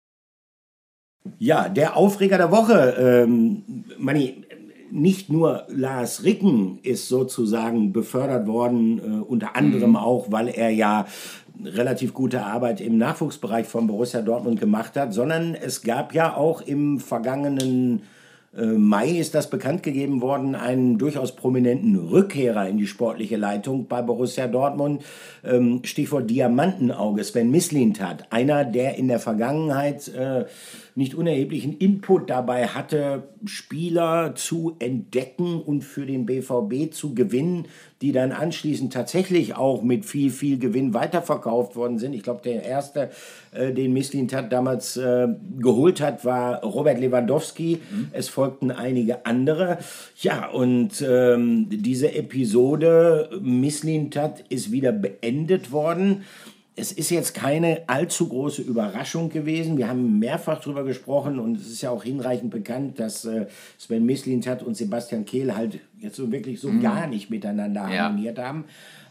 Ja, der Aufreger der Woche. Ähm, Manni, nicht nur Lars Ricken ist sozusagen befördert worden, äh, unter anderem mhm. auch, weil er ja relativ gute Arbeit im Nachwuchsbereich von Borussia Dortmund gemacht hat, sondern es gab ja auch im vergangenen Mai ist das bekannt gegeben worden, einen durchaus prominenten Rückkehrer in die sportliche Leitung bei Borussia Dortmund. Stichwort Diamantenauge, Sven Mislintat. Einer, der in der Vergangenheit äh, nicht unerheblichen Input dabei hatte, Spieler zu entdecken und für den B V B zu gewinnen, die dann anschließend tatsächlich auch mit viel, viel Gewinn weiterverkauft worden sind. Ich glaube, der erste, äh, den Mislintat damals äh, geholt hat, war Robert Lewandowski. Mhm. Es folgten einige andere. Ja, und ähm, diese Episode Mislintat ist wieder beendet worden. Es ist jetzt keine allzu große Überraschung gewesen. Wir haben mehrfach darüber gesprochen und es ist ja auch hinreichend bekannt, dass äh, Sven Mislintat und Sebastian Kehl halt jetzt so wirklich so mm. gar nicht miteinander ja. harmoniert haben.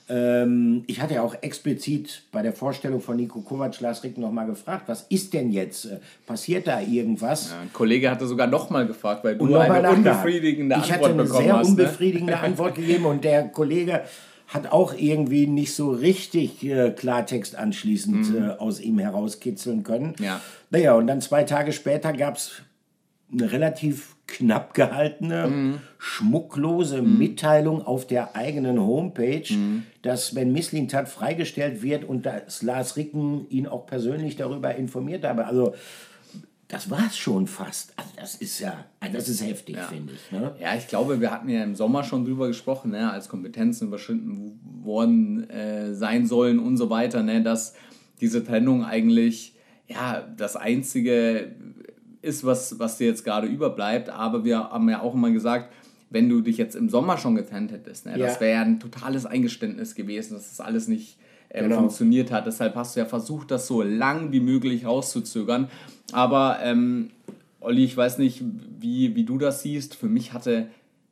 Ähm, ich hatte ja auch explizit bei der Vorstellung von Niko Kovac Lars Ricken nochmal gefragt, was ist denn jetzt? Passiert da irgendwas? Ja, ein Kollege hatte sogar nochmal gefragt, weil du eine unbefriedigende Antwort bekommen hast. Ich hatte eine sehr hast, unbefriedigende ne? Antwort gegeben und der Kollege hat auch irgendwie nicht so richtig äh, Klartext anschließend mhm. äh, aus ihm herauskitzeln können. Ja. Naja, und dann zwei Tage später gab es eine relativ knapp gehaltene, mhm. schmucklose mhm. Mitteilung auf der eigenen Homepage, mhm. dass Sven Mislintat freigestellt wird und dass Lars Ricken ihn auch persönlich darüber informiert habe. Also das war es schon fast. Also das ist ja, das ist heftig, ja. finde ich. Ne? Ja, ich glaube, wir hatten ja im Sommer schon drüber gesprochen, ne, als Kompetenzen überschritten worden äh, sein sollen und so weiter, ne, dass diese Trennung eigentlich ja das Einzige ist, was, was dir jetzt gerade überbleibt. Aber wir haben ja auch immer gesagt, wenn du dich jetzt im Sommer schon getrennt hättest, ne, ja. das wäre ja ein totales Eingeständnis gewesen, dass das alles nicht äh, genau. funktioniert hat. Deshalb hast du ja versucht, das so lang wie möglich rauszuzögern. Aber, ähm, Olli, ich weiß nicht, wie, wie du das siehst. Für mich hatte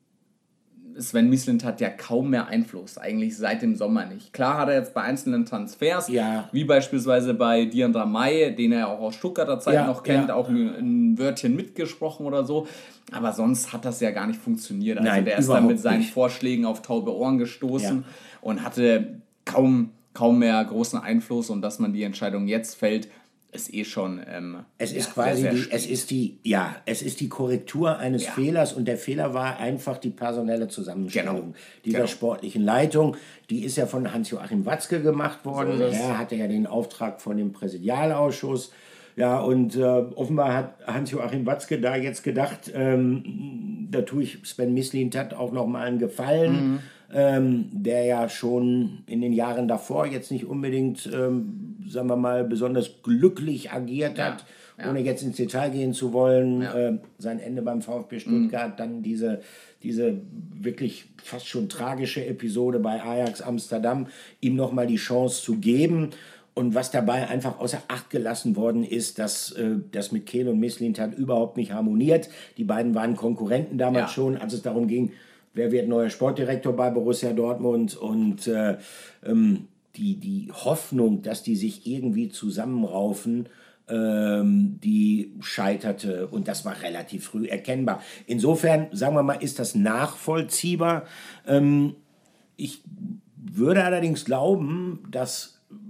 Sven Mislintat ja kaum mehr Einfluss, eigentlich seit dem Sommer nicht. Klar hat er jetzt bei einzelnen Transfers, ja. wie beispielsweise bei Diandra May, den er auch aus Stuttgarter Zeit ja, noch kennt, ja. auch ein, ein Wörtchen mitgesprochen oder so. Aber sonst hat das ja gar nicht funktioniert. Also Nein, der ist dann mit seinen nicht. Vorschlägen auf taube Ohren gestoßen ja. und hatte kaum, kaum mehr großen Einfluss. Und dass man die Entscheidung jetzt fällt, ist eh schon ähm, es ist ja, quasi sehr, sehr die, es ist die ja es ist die Korrektur eines ja. Fehlers und der Fehler war einfach die personelle Zusammenstellung genau. dieser genau. sportlichen Leitung. Die ist ja von Hans-Joachim Watzke gemacht worden. So er hatte ja den Auftrag von dem Präsidialausschuss. Ja, und äh, offenbar hat Hans-Joachim Watzke da jetzt gedacht, ähm, da tue ich Sven Mislintat auch noch mal einen Gefallen, mhm. ähm, der ja schon in den Jahren davor jetzt nicht unbedingt, ähm, sagen wir mal, besonders glücklich agiert hat, ja, ja. ohne jetzt ins Detail gehen zu wollen. Ja. Äh, sein Ende beim VfB Stuttgart, mhm. dann diese, diese wirklich fast schon tragische Episode bei Ajax Amsterdam, ihm noch mal die Chance zu geben. Und was dabei einfach außer Acht gelassen worden ist, dass äh, das mit Kehl und Mislintat überhaupt nicht harmoniert. Die beiden waren Konkurrenten damals ja. schon, als es darum ging, wer wird neuer Sportdirektor bei Borussia Dortmund. Und äh, ähm, die, die Hoffnung, dass die sich irgendwie zusammenraufen, ähm, die scheiterte. Und das war relativ früh erkennbar. Insofern, sagen wir mal, ist das nachvollziehbar. Ähm, ich würde allerdings glauben, dass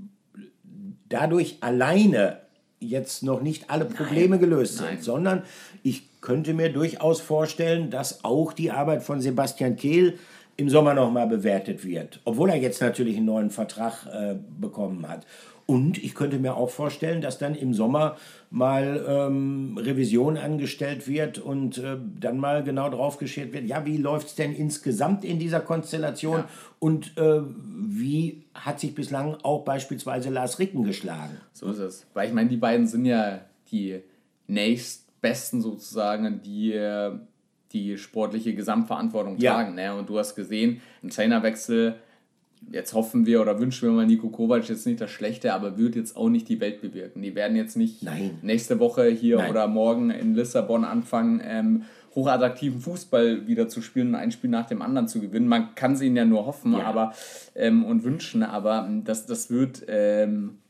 dadurch alleine jetzt noch nicht alle Probleme nein, gelöst sind, nein. sondern ich könnte mir durchaus vorstellen, dass auch die Arbeit von Sebastian Kehl im Sommer noch mal bewertet wird, obwohl er jetzt natürlich einen neuen Vertrag äh, bekommen hat. Und ich könnte mir auch vorstellen, dass dann im Sommer mal ähm, Revision angestellt wird und äh, dann mal genau drauf geschaut wird, ja, wie läuft es denn insgesamt in dieser Konstellation ja. und äh, wie hat sich bislang auch beispielsweise Lars Ricken geschlagen? So ist es. Weil ich meine, die beiden sind ja die nächstbesten sozusagen, die die sportliche Gesamtverantwortung ja. tragen. Ne? Und du hast gesehen, ein Trainerwechsel. Jetzt hoffen wir oder wünschen wir mal Niko Kovac jetzt nicht das Schlechte, aber wird jetzt auch nicht die Welt bewirken. Die werden jetzt nicht Nein. nächste Woche hier Nein. oder morgen in Lissabon anfangen, ähm, hochattraktiven Fußball wieder zu spielen und ein Spiel nach dem anderen zu gewinnen. Man kann es ihnen ja nur hoffen ja. aber, ähm, und wünschen, aber das, das wird ähm,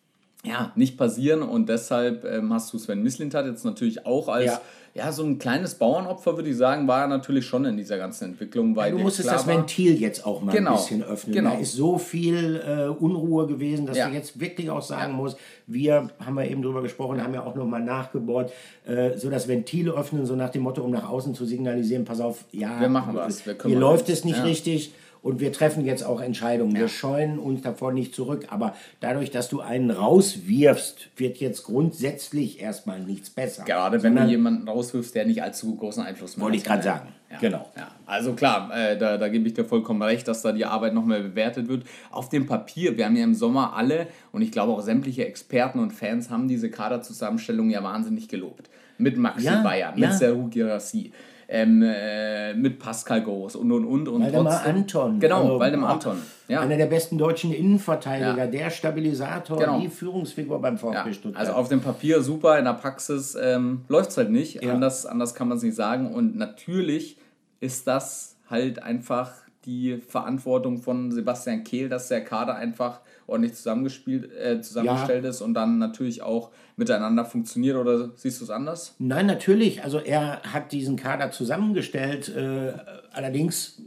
ja, nicht passieren und deshalb ähm, hast du Sven Mislintat jetzt natürlich auch als Ja. ja, so ein kleines Bauernopfer, würde ich sagen, war er natürlich schon in dieser ganzen Entwicklung. Weil Du dir musstest klar das war- Ventil jetzt auch mal Genau, ein bisschen öffnen. genau. Da ist so viel äh, Unruhe gewesen, dass Ja. du jetzt wirklich auch sagen musst, wir, haben wir eben drüber gesprochen, haben ja auch nochmal nachgebohrt, äh, so das Ventil öffnen, so nach dem Motto, um nach außen zu signalisieren, pass auf, ja, Wir machen was, wir kümmern hier läuft uns. es nicht Ja. richtig. Und wir treffen jetzt auch Entscheidungen. Wir scheuen uns davor nicht zurück. Aber dadurch, dass du einen rauswirfst, wird jetzt grundsätzlich erstmal nichts besser. Gerade wenn Sondern- du jemanden rauswirfst, der nicht allzu großen Einfluss mehr Wollte hat. ich gerade sagen. Ja. Genau. Ja. Also klar, äh, da, da gebe ich dir vollkommen recht, dass da die Arbeit noch mehr bewertet wird. Auf dem Papier, wir haben ja im Sommer alle, und ich glaube auch sämtliche Experten und Fans haben diese Kaderzusammenstellung ja wahnsinnig gelobt. Mit Maxi Ja, Bayer, mit ja. Serhou Guirassy, ähm, äh, mit Pascal Groß und und und. und Waldemar trotzdem- Anton. Genau, Also, Waldemar boah, Anton. Ja. Einer der besten deutschen Innenverteidiger, Ja. der Stabilisator, Genau. die Führungsfigur beim VfB Ja, Stuttgart. also auf dem Papier super, in der Praxis ähm, läuft es halt nicht. Ja. Anders, anders kann man es nicht sagen. Und natürlich ist das halt einfach die Verantwortung von Sebastian Kehl, dass der Kader einfach ordentlich zusammengespielt, äh, zusammengestellt ist und dann natürlich auch miteinander funktioniert. Oder siehst du es anders? Nein, natürlich. Also er hat diesen Kader zusammengestellt. Äh, allerdings,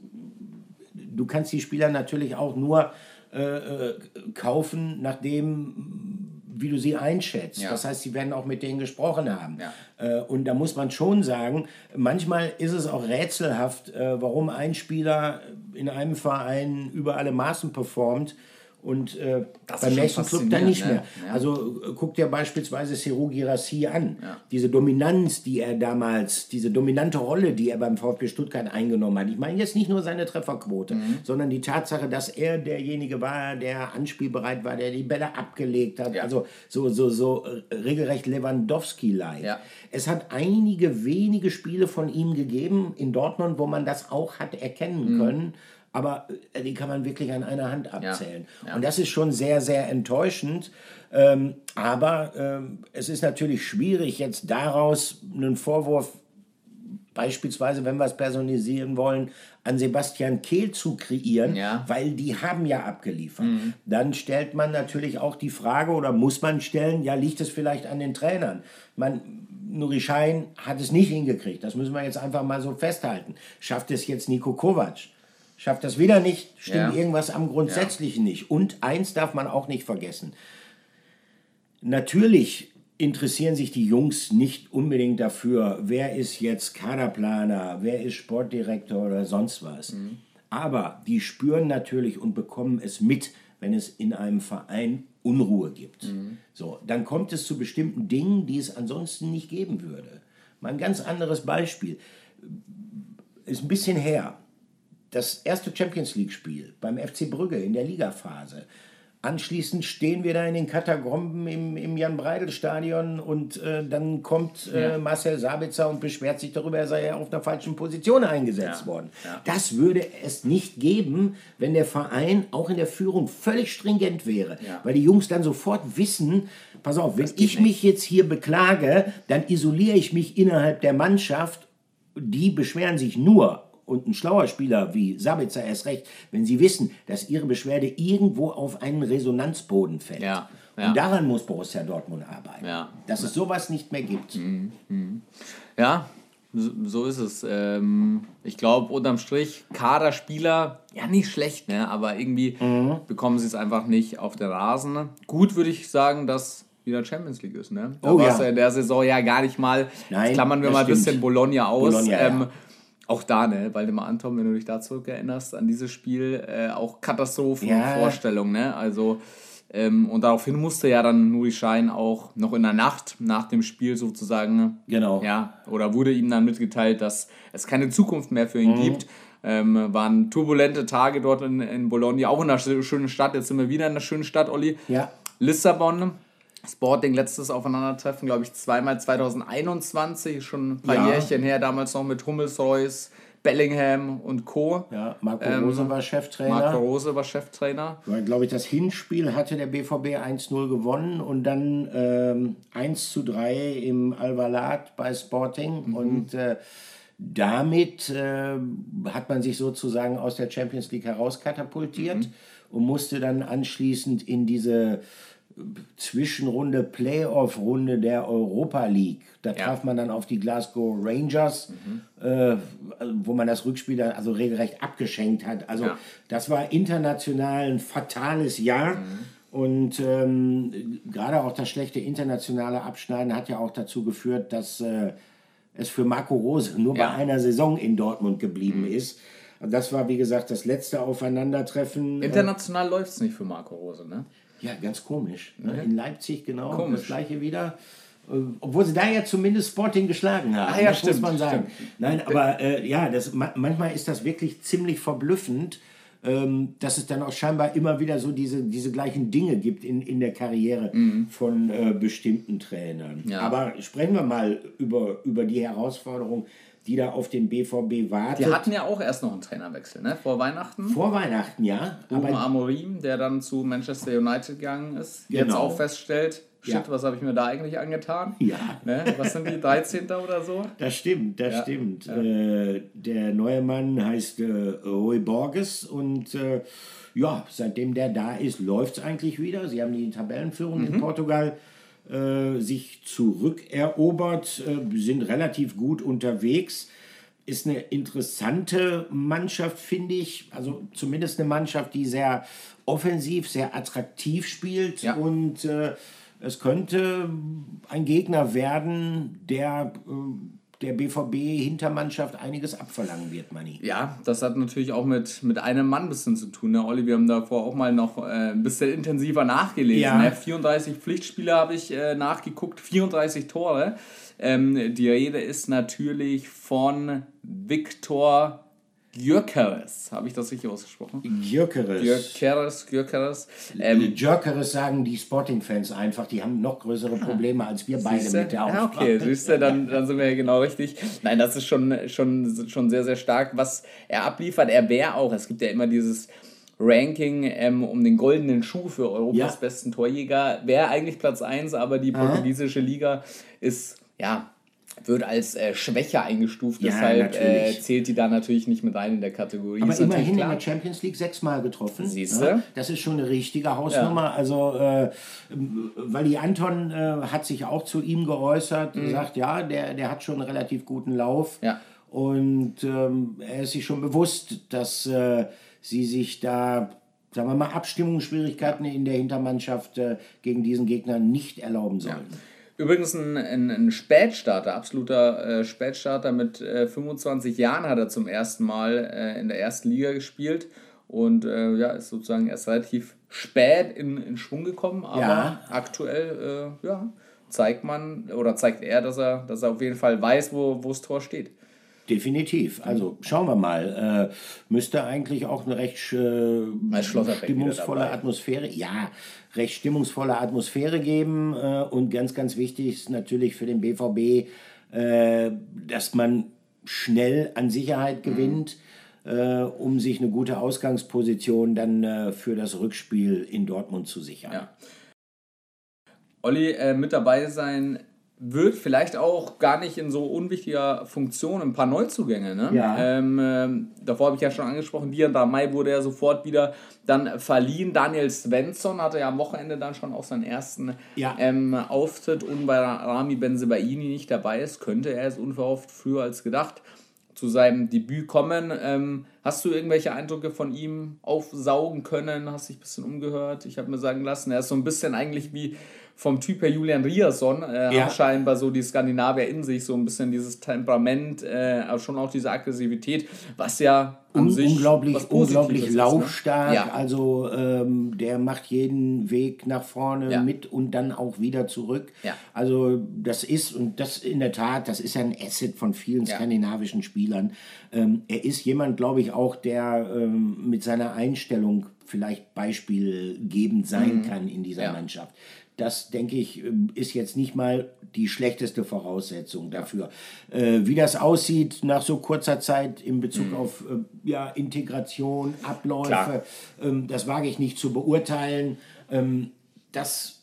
du kannst die Spieler natürlich auch nur äh, äh, kaufen, nachdem, wie du sie einschätzt. Ja. Das heißt, sie werden auch mit denen gesprochen haben. Ja. Äh, und da muss man schon sagen, manchmal ist es auch rätselhaft, äh, warum ein Spieler in einem Verein über alle Maßen performt und äh, Das ist beim schon nächsten Club dann faszinierend, nicht ne? mehr. Ja. Also äh, guck dir beispielsweise Serhou Guirassy an. Ja. Diese Dominanz, die er damals, diese dominante Rolle, die er beim VfB Stuttgart eingenommen hat. Ich meine jetzt nicht nur seine Trefferquote, Mhm. sondern die Tatsache, dass er derjenige war, der anspielbereit war, der die Bälle abgelegt hat. Ja. Also so, so, so äh, regelrecht Lewandowski-like. Ja. Es hat einige wenige Spiele von ihm gegeben in Dortmund, wo man das auch hat erkennen Mhm. können. Aber äh, die kann man wirklich an einer Hand abzählen. Ja. Und das ist schon sehr, sehr enttäuschend. Ähm, aber ähm, es ist natürlich schwierig, jetzt daraus einen Vorwurf, beispielsweise, wenn wir es personalisieren wollen, an Sebastian Kehl zu kreieren, Ja. weil die haben ja abgeliefert. Dann stellt man natürlich auch die Frage, oder muss man stellen, ja, liegt es vielleicht an den Trainern? Man, Nuri Sahin hat es nicht hingekriegt. Das müssen wir jetzt einfach mal so festhalten. Schafft es jetzt Niko Kovac? Schafft das wieder nicht? Stimmt Ja. irgendwas am Grundsätzlichen nicht? Und eins darf man auch nicht vergessen. Natürlich interessieren sich die Jungs nicht unbedingt dafür, wer ist jetzt Kaderplaner, wer ist Sportdirektor oder sonst was. Aber die spüren natürlich und bekommen es mit, wenn es in einem Verein Unruhe gibt. So, dann kommt es zu bestimmten Dingen, die es ansonsten nicht geben würde. Mal ein ganz anderes Beispiel. Ist ein bisschen her. Das erste Champions-League-Spiel beim F C Brügge in der Ligaphase. Anschließend stehen wir da in den Katakomben im, im Jan-Breidel-Stadion und äh, dann kommt äh, Ja. Marcel Sabitzer und beschwert sich darüber, er sei ja auf einer falschen Position eingesetzt Ja. worden. Ja. Das würde es nicht geben, wenn der Verein auch in der Führung völlig stringent wäre. Ja. Weil die Jungs dann sofort wissen, pass auf, wenn geht ich nicht. mich jetzt hier beklage, dann isoliere ich mich innerhalb der Mannschaft. Die beschweren sich nur. Und ein schlauer Spieler wie Sabitzer erst recht, wenn sie wissen, dass ihre Beschwerde irgendwo auf einen Resonanzboden fällt. Ja, ja. Und daran muss Borussia Dortmund arbeiten. Ja. Dass es sowas nicht mehr gibt. Ja, so, so ist es. Ähm, ich glaube, unterm Strich, Kaderspieler, ja, nicht schlecht, ne? Aber irgendwie Mhm. bekommen sie es einfach nicht auf den Rasen. Gut würde ich sagen, dass wieder Champions League ist, ne? Da Oh, war ja. es ja in der Saison ja gar nicht mal. Nein, Jetzt klammern wir das mal ein stimmt. bisschen Bologna aus. Bologna, ja. ähm, Auch da, ne, Waldemar Anton, wenn du dich da zurückerinnerst, an dieses Spiel, äh, auch Katastrophenvorstellung, Ja. ne? Also, ähm, und daraufhin musste ja dann Nuri Sahin auch noch in der Nacht nach dem Spiel sozusagen, Genau. ja, oder wurde ihm dann mitgeteilt, dass es keine Zukunft mehr für ihn Mhm. gibt. Ähm, waren turbulente Tage dort in, in Bologna, auch in einer sch- schönen Stadt. Jetzt sind wir wieder in einer schönen Stadt, Olli. Ja. Lissabon, Sporting, letztes Aufeinandertreffen, glaube ich, zweimal zwanzig einundzwanzig, schon ein paar Ja. Jährchen her, damals noch mit Hummels, Reus, Bellingham und Co. Ja, Marco Ähm, Rose war Cheftrainer. Marco Rose war Cheftrainer. Weil, glaube ich, das Hinspiel hatte der B V B eins null gewonnen und dann ähm, eins zu drei im Alvalade bei Sporting. Mhm. Und äh, damit äh, hat man sich sozusagen aus der Champions League herauskatapultiert Mhm. und musste dann anschließend in diese Zwischenrunde, Playoff-Runde der Europa League. Da Ja. traf man dann auf die Glasgow Rangers, mhm. äh, wo man das Rückspiel dann also regelrecht abgeschenkt hat. Also Ja. das war international ein fatales Jahr. Mhm. Und ähm, gerade auch das schlechte internationale Abschneiden hat ja auch dazu geführt, dass äh, es für Marco Rose nur Ja. bei einer Saison in Dortmund geblieben mhm. ist. Und das war, wie gesagt, das letzte Aufeinandertreffen. International äh, läuft es nicht für Marco Rose, ne? Ja, ganz komisch. Ne? Mhm. In Leipzig genau Komisch. das gleiche wieder. Äh, Obwohl sie da ja zumindest Sporting geschlagen haben. Ah, ja, das stimmt, muss man sagen. stimmt. Nein, aber äh, ja, das, ma manchmal ist das wirklich ziemlich verblüffend, ähm, dass es dann auch scheinbar immer wieder so diese, diese gleichen Dinge gibt in, in der Karriere mhm. von äh, bestimmten Trainern. Ja. Aber sprechen wir mal über, über die Herausforderung, die da auf den B V B wartet. Die hatten ja auch erst noch einen Trainerwechsel, ne? Vor Weihnachten. Vor Weihnachten, ja. Ruben Aber Amorim, der dann zu Manchester United gegangen ist, Genau. jetzt auch feststellt, shit, Ja. was habe ich mir da eigentlich angetan? Ja. Ne? Was sind die, dreizehnten oder so? Das stimmt, das Ja, stimmt. ja. Äh, der neue Mann heißt äh, Rui Borges und äh, ja, seitdem der da ist, läuft es eigentlich wieder. Sie haben die Tabellenführung Mhm. in Portugal äh, sich zurückerobert, äh, sind relativ gut unterwegs. Ist eine interessante Mannschaft, finde ich. Also zumindest eine Mannschaft, die sehr offensiv, sehr attraktiv spielt. Ja. Und äh, es könnte ein Gegner werden, der äh, der B V B-Hintermannschaft einiges abverlangen wird, Manni. Ja, das hat natürlich auch mit, mit einem Mann ein bisschen zu tun. Ne? Olli, wir haben davor auch mal noch äh, ein bisschen intensiver nachgelesen. Ja. Ne? vierunddreißig Pflichtspiele habe ich äh, nachgeguckt, vierunddreißig Tore. Ähm, die Rede ist natürlich von Viktor Gyökeres. Habe ich das richtig ausgesprochen? Gyökeres. Gyökeres, Gyökeres. Ähm, Gyökeres sagen die Sporting-Fans einfach, die haben noch größere Probleme als wir beide Siehste? mit der Ja, Aussprache. okay, siehst du, dann, dann sind wir ja genau richtig. Nein, das ist schon, schon, schon sehr, sehr stark, was er abliefert. Er wäre auch, es gibt ja immer dieses Ranking ähm, um den goldenen Schuh für Europas Ja. besten Torjäger. Wäre eigentlich Platz eins, aber die portugiesische Liga ist, ja, wird als äh, schwächer eingestuft, Ja, deshalb äh, natürlich. zählt die da natürlich nicht mit rein in der Kategorie. Aber Ist natürlich immerhin in klar. der Champions League sechsmal getroffen. Siehste? Ja, das ist schon eine richtige Hausnummer. Ja. Also, äh, Wally Anton äh, hat sich auch zu ihm geäußert, Mhm. sagt, ja, der, der hat schon einen relativ guten Lauf. Ja. Und ähm, er ist sich schon bewusst, dass äh, sie sich da, sagen wir mal, Abstimmungsschwierigkeiten in der Hintermannschaft äh, gegen diesen Gegner nicht erlauben sollen. Übrigens ein, ein, ein Spätstarter, absoluter äh, Spätstarter mit äh, fünfundzwanzig Jahren hat er zum ersten Mal äh, in der ersten Liga gespielt und äh, ja, ist sozusagen erst relativ spät in, in Schwung gekommen, aber Ja. aktuell äh, ja, zeigt man oder zeigt er, dass er, dass er auf jeden Fall weiß, wo wo das Tor steht. Definitiv. Also schauen wir mal. Äh, müsste eigentlich auch eine recht äh, Als Schlotterbeck stimmungsvolle wieder dabei. Atmosphäre, ja, recht stimmungsvolle Atmosphäre geben. Äh, und ganz, ganz wichtig ist natürlich für den B V B, äh, dass man schnell an Sicherheit gewinnt, äh, um sich eine gute Ausgangsposition dann äh, für das Rückspiel in Dortmund zu sichern. Ja. Olli äh, mit dabei sein wird, vielleicht auch gar nicht in so unwichtiger Funktion, ein paar Neuzugänge. Ne? Ja. Ähm, ähm, davor habe ich ja schon angesprochen, Dianda Mai wurde ja sofort wieder dann verliehen. Daniel Svensson hatte ja am Wochenende dann schon auch seinen ersten Ja. ähm, Auftritt und bei Rami Bensebaini nicht dabei ist, könnte er es unverhofft früher als gedacht zu seinem Debüt kommen. Ähm, hast du irgendwelche Eindrücke von ihm aufsaugen können? Hast dich ein bisschen umgehört? Ich habe mir sagen lassen, er ist so ein bisschen eigentlich wie vom Typ her Julian Riasson, äh, Ja. haben scheinbar so die Skandinavier in sich, so ein bisschen dieses Temperament, äh, aber schon auch diese Aggressivität, was ja an Un sich unglaublich, was Positives unglaublich ist, ne? laufstark. Ja. Also ähm, der macht jeden Weg nach vorne Ja. mit und dann auch wieder zurück. Ja. Also das ist, und das in der Tat, das ist ein Asset von vielen Ja. skandinavischen Spielern. Ähm, er ist jemand, glaube ich, auch, der ähm, mit seiner Einstellung vielleicht beispielgebend sein kann in dieser Ja. Mannschaft. Das, denke ich, ist jetzt nicht mal die schlechteste Voraussetzung dafür. Äh, wie das aussieht nach so kurzer Zeit in Bezug auf äh, ja, Integration, Abläufe, Klar. ähm, das wage ich nicht zu beurteilen. Ähm, das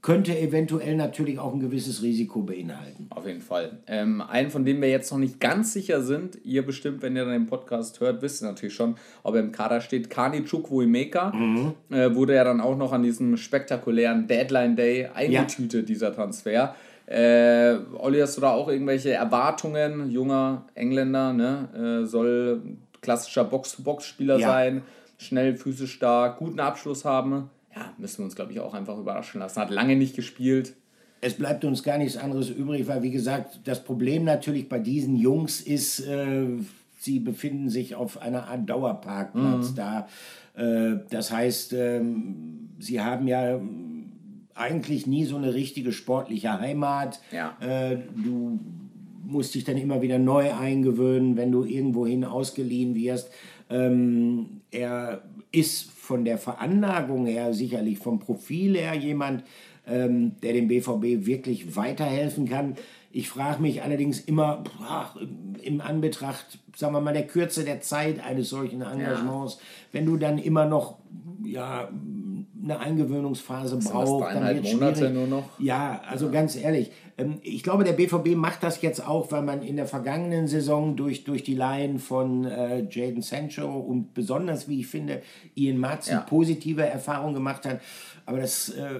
könnte eventuell natürlich auch ein gewisses Risiko beinhalten. Auf jeden Fall. Ähm, einen, von dem wir jetzt noch nicht ganz sicher sind, ihr bestimmt, wenn ihr dann den Podcast hört, wisst ihr natürlich schon, ob er im Kader steht. Carney Chukwuemeka mhm. äh, wurde ja dann auch noch an diesem spektakulären Deadline Day eingetütet, ja. dieser Transfer. Äh, Olli, hast du da auch irgendwelche Erwartungen? Junger Engländer, ne? äh, soll klassischer Box-to-Box-Spieler ja. sein, schnell, physisch stark, guten Abschluss haben. Ja, müssen wir uns, glaube ich, auch einfach überraschen lassen. Hat lange nicht gespielt. Es bleibt uns gar nichts anderes übrig, weil, wie gesagt, das Problem natürlich bei diesen Jungs ist, äh, sie befinden sich auf einer Art Dauerparkplatz mhm. da. Äh, das heißt, äh, sie haben ja eigentlich nie so eine richtige sportliche Heimat. Ja. Äh, du musst dich dann immer wieder neu eingewöhnen, wenn du irgendwohin ausgeliehen wirst. Ähm, er ist von der Veranlagung her, sicherlich vom Profil her jemand, ähm, der dem B V B wirklich weiterhelfen kann. Ich frage mich allerdings immer, ach, im Anbetracht, sagen wir mal, der Kürze der Zeit eines solchen Engagements, ja. wenn du dann immer noch ja, eine Eingewöhnungsphase brauchst, dann wird es schwierig. Nur noch? Ja, also ja. ganz ehrlich, ähm, ich glaube, der B V B macht das jetzt auch, weil man in der vergangenen Saison durch, durch die Leihen von äh, Jadon Sancho und besonders, wie ich finde, Ian Maatsen ja. positive Erfahrungen gemacht hat. Aber das äh,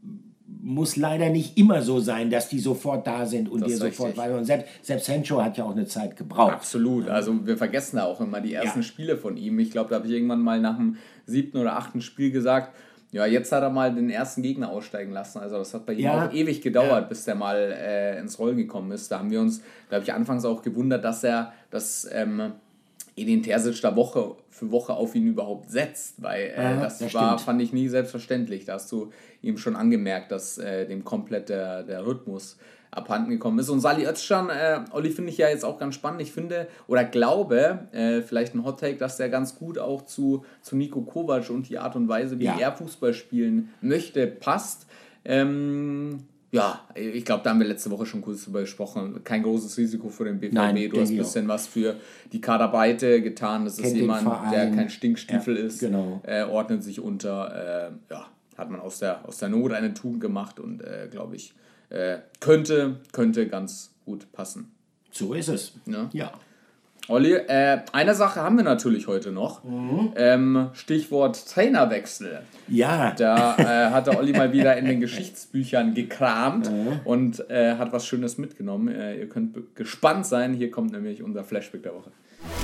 muss leider nicht immer so sein, dass die sofort da sind und das dir sofort weiter. Und selbst, selbst Sancho hat ja auch eine Zeit gebraucht. Absolut. Also wir vergessen da auch immer die ersten ja. Spiele von ihm. Ich glaube, da habe ich irgendwann mal nach dem siebten oder achten Spiel gesagt, ja, jetzt hat er mal den ersten Gegner aussteigen lassen. Also das hat bei ihm ja. auch ewig gedauert, ja. bis der mal äh, ins Rollen gekommen ist. Da haben wir uns, da habe ich anfangs auch gewundert, dass er das ähm, Edin Terzic da Woche für Woche auf ihn überhaupt setzt, weil äh, ja, das, das war, stimmt. fand ich nie selbstverständlich. Da hast du ihm schon angemerkt, dass äh, dem komplett der, der Rhythmus abhanden gekommen ist. Und Salih Özcan, äh, Olli, finde ich ja jetzt auch ganz spannend. Ich finde oder glaube, äh, vielleicht ein Hot-Take, dass der ganz gut auch zu, zu Niko Kovac und die Art und Weise, wie ja. er Fußball spielen möchte, passt. Ähm, ja, ich glaube, da haben wir letzte Woche schon kurz drüber gesprochen. Kein großes Risiko für den B V B. Nein, du hast ein bisschen auch. was für die Kaderbeite getan. Das Kennt ist jemand, der kein Stinkstiefel ja, ist, genau. äh, ordnet sich unter. Äh, ja, hat man aus der, aus der Not eine Tugend gemacht und, äh, glaube ich, äh, könnte, könnte ganz gut passen. So ist es. Ja. ja. Olli, äh, eine Sache haben wir natürlich heute noch. Mhm. Ähm, Stichwort Trainerwechsel. Ja. Da äh, hat der Olli mal wieder in den Geschichtsbüchern gekramt mhm. und äh, hat was Schönes mitgenommen. Äh, ihr könnt be- gespannt sein. Hier kommt nämlich unser Flashback der Woche.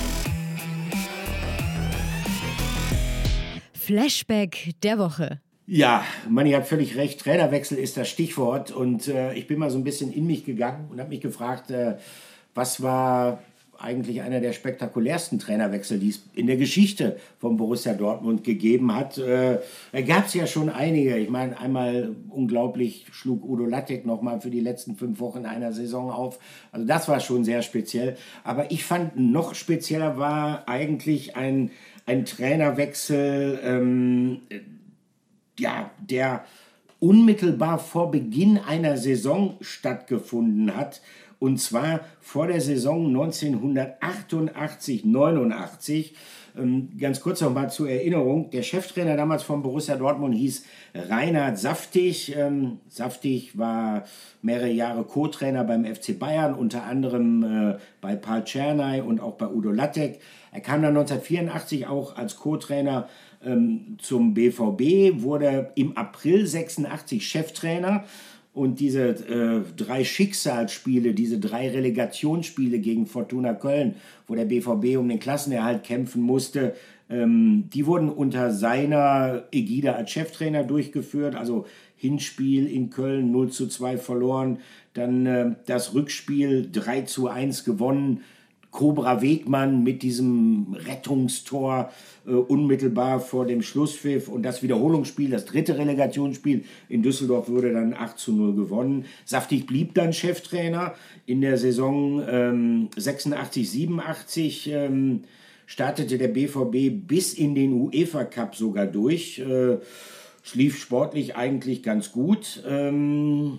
Flashback der Woche. Ja, Manni hat völlig recht. Trainerwechsel ist das Stichwort. Und äh, ich bin mal so ein bisschen in mich gegangen und habe mich gefragt, äh, was war eigentlich einer der spektakulärsten Trainerwechsel, die es in der Geschichte von Borussia Dortmund gegeben hat. Äh, da gab es ja schon einige. Ich meine, einmal unglaublich schlug Udo Lattek nochmal für die letzten fünf Wochen einer Saison auf. Also das war schon sehr speziell. Aber ich fand, noch spezieller war eigentlich ein, ein Trainerwechsel, ähm, ja, der unmittelbar vor Beginn einer Saison stattgefunden hat. Und zwar vor der Saison neunzehnhundertachtundachtzig neunundachtzig. Ähm, ganz kurz noch mal zur Erinnerung. Der Cheftrainer damals von Borussia Dortmund hieß Reinhard Saftig. Ähm, Saftig war mehrere Jahre Co-Trainer beim F C Bayern, unter anderem äh, bei Paul Czernay und auch bei Udo Lattek. Er kam dann neunzehnhundertvierundachtzig auch als Co-Trainer ähm, zum B V B, wurde im April sechsundachtzig Cheftrainer. Und diese äh, drei Schicksalsspiele, diese drei Relegationsspiele gegen Fortuna Köln, wo der B V B um den Klassenerhalt kämpfen musste, ähm, die wurden unter seiner Ägide als Cheftrainer durchgeführt. Also Hinspiel in Köln null zu zwei verloren, dann äh, das Rückspiel drei zu eins gewonnen. Cobra Wegmann mit diesem Rettungstor äh, unmittelbar vor dem Schlusspfiff und das Wiederholungsspiel, das dritte Relegationsspiel in Düsseldorf wurde dann acht zu null gewonnen. Saftig blieb dann Cheftrainer in der Saison ähm, sechsundachtzig siebenundachtzig. Ähm, startete der B V B bis in den UEFA Cup sogar durch. Äh, schlief sportlich eigentlich ganz gut. Ähm,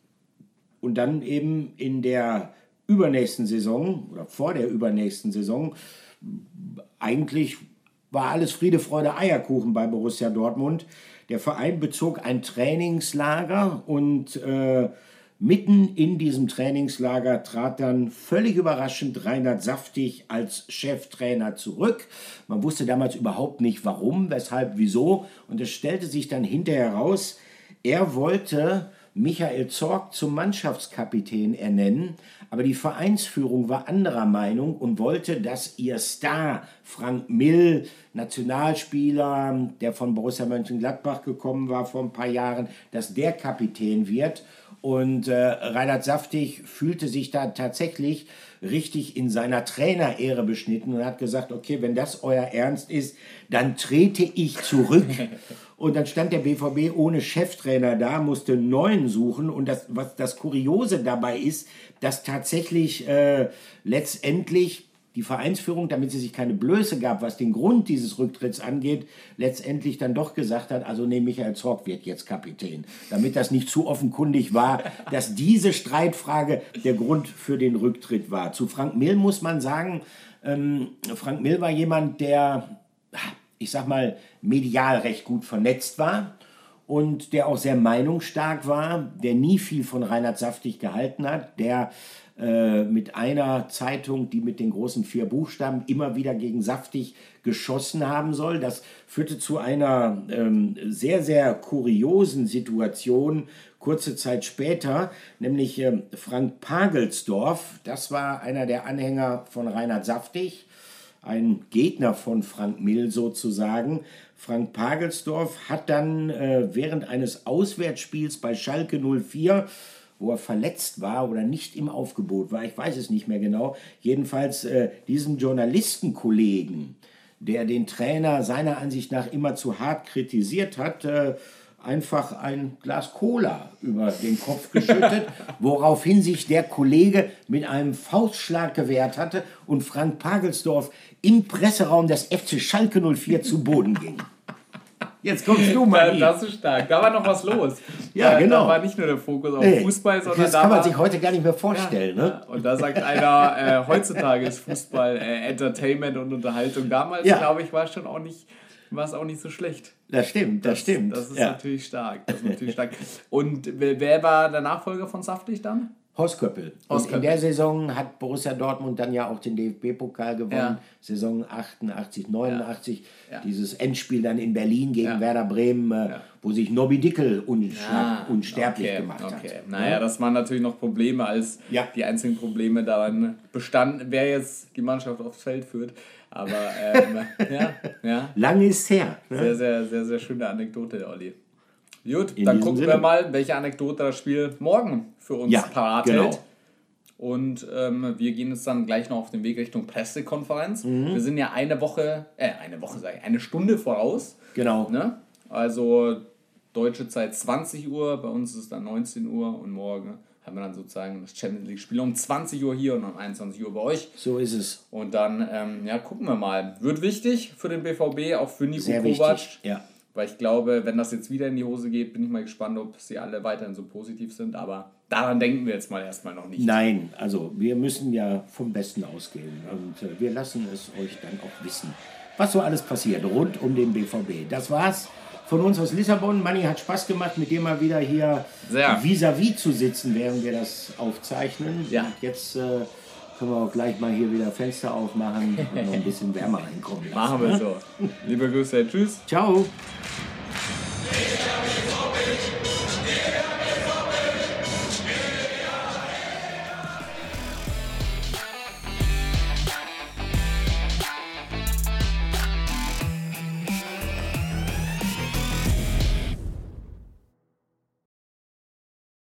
und dann eben in der übernächsten Saison oder vor der übernächsten Saison eigentlich war alles Friede, Freude, Eierkuchen bei Borussia Dortmund. Der Verein bezog ein Trainingslager und äh, mitten in diesem Trainingslager trat dann völlig überraschend Reinhard Saftig als Cheftrainer zurück. Man wusste damals überhaupt nicht warum, weshalb, wieso. Und es stellte sich dann hinterher raus, er wollte Michael Zorc zum Mannschaftskapitän ernennen, aber die Vereinsführung war anderer Meinung und wollte, dass ihr Star Frank Mill, Nationalspieler, der von Borussia Mönchengladbach gekommen war vor ein paar Jahren, dass der Kapitän wird. Und äh, Reinhard Saftig fühlte sich da tatsächlich richtig in seiner Trainerehre beschnitten und hat gesagt, okay, wenn das euer Ernst ist, dann trete ich zurück. Und dann stand der B V B ohne Cheftrainer da, musste einen neuen suchen. Und das, was das Kuriose dabei ist, dass tatsächlich äh, letztendlich die Vereinsführung, damit sie sich keine Blöße gab, was den Grund dieses Rücktritts angeht, letztendlich dann doch gesagt hat, also nee, Michael Zorc wird jetzt Kapitän. Damit das nicht zu offenkundig war, dass diese Streitfrage der Grund für den Rücktritt war. Zu Frank Mill muss man sagen, ähm, Frank Mill war jemand, der, ich sag mal, medial recht gut vernetzt war und der auch sehr meinungsstark war, der nie viel von Reinhard Saftig gehalten hat, der äh, mit einer Zeitung, die mit den großen vier Buchstaben immer wieder gegen Saftig geschossen haben soll. Das führte zu einer ähm, sehr, sehr kuriosen Situation kurze Zeit später, nämlich äh, Frank Pagelsdorf, das war einer der Anhänger von Reinhard Saftig, ein Gegner von Frank Mill sozusagen. Frank Pagelsdorf hat dann äh, während eines Auswärtsspiels bei Schalke null vier, wo er verletzt war oder nicht im Aufgebot war, ich weiß es nicht mehr genau, jedenfalls äh, diesem Journalistenkollegen, der den Trainer seiner Ansicht nach immer zu hart kritisiert hat, äh, einfach ein Glas Cola über den Kopf geschüttet, woraufhin sich der Kollege mit einem Faustschlag gewehrt hatte und Frank Pagelsdorf im Presseraum des F C Schalke null vier zu Boden ging. Jetzt kommst du mal. Das, das ist stark. Da war noch was los. Ja, da, genau. Da war nicht nur der Fokus auf nee, Fußball, sondern das da kann man war, sich heute gar nicht mehr vorstellen. Ja, ne? ja. Und da sagt einer, äh, heutzutage ist Fußball äh, Entertainment und Unterhaltung. Damals, ja. glaube ich, war es schon auch nicht, war es auch nicht so schlecht. Das stimmt, das, das stimmt. Das ist ja. natürlich stark. Das ist natürlich stark. Und wer war der Nachfolger von Saftig dann? Horst Köppel. Horst Und in der Saison hat Borussia Dortmund dann ja auch den D F B-Pokal gewonnen. Ja. Saison achtundachtzig, neunundachtzig. Ja. Ja. Dieses Endspiel dann in Berlin gegen ja. Werder Bremen, äh, ja. wo sich Nobby Dickel unschlag, ah, unsterblich okay, gemacht okay. hat. Naja, das waren natürlich noch Probleme, als ja. die einzigen Probleme daran bestanden, wer jetzt die Mannschaft aufs Feld führt. Aber ähm, ja, ja. Lange ist her. Ne? Sehr, sehr, sehr, sehr schöne Anekdote, Olli. Gut, in dann gucken Sinne. wir mal, welche Anekdote das Spiel morgen für uns ja, parat genau. hält. Und ähm, wir gehen jetzt dann gleich noch auf den Weg Richtung Pressekonferenz. Mhm. Wir sind ja eine Woche, äh, eine Woche sage ich, eine Stunde voraus. Genau. Ne? Also deutsche Zeit zwanzig Uhr, bei uns ist es dann neunzehn Uhr und morgen haben wir dann sozusagen das Champions League Spiel um zwanzig Uhr hier und um einundzwanzig Uhr bei euch. So ist es. Und dann, ähm, ja, gucken wir mal. Wird wichtig für den B V B, auch für Nico Sehr Kovac. wichtig, ja. Weil ich glaube, wenn das jetzt wieder in die Hose geht, bin ich mal gespannt, ob sie alle weiterhin so positiv sind. Aber daran denken wir jetzt mal erstmal noch nicht. Nein, also wir müssen ja vom Besten ausgehen. Und äh, wir lassen es euch dann auch wissen, was so alles passiert rund um den B V B. Das war's von uns aus Lissabon. Manni, hat Spaß gemacht, mit dir mal wieder hier Sehr. vis-à-vis zu sitzen, während wir das aufzeichnen. Ja. Und jetzt äh, können wir auch gleich mal hier wieder Fenster aufmachen und noch ein bisschen wärmer reinkommen lassen. Machen wir so. Liebe Grüße, tschüss. Ciao. Yeah.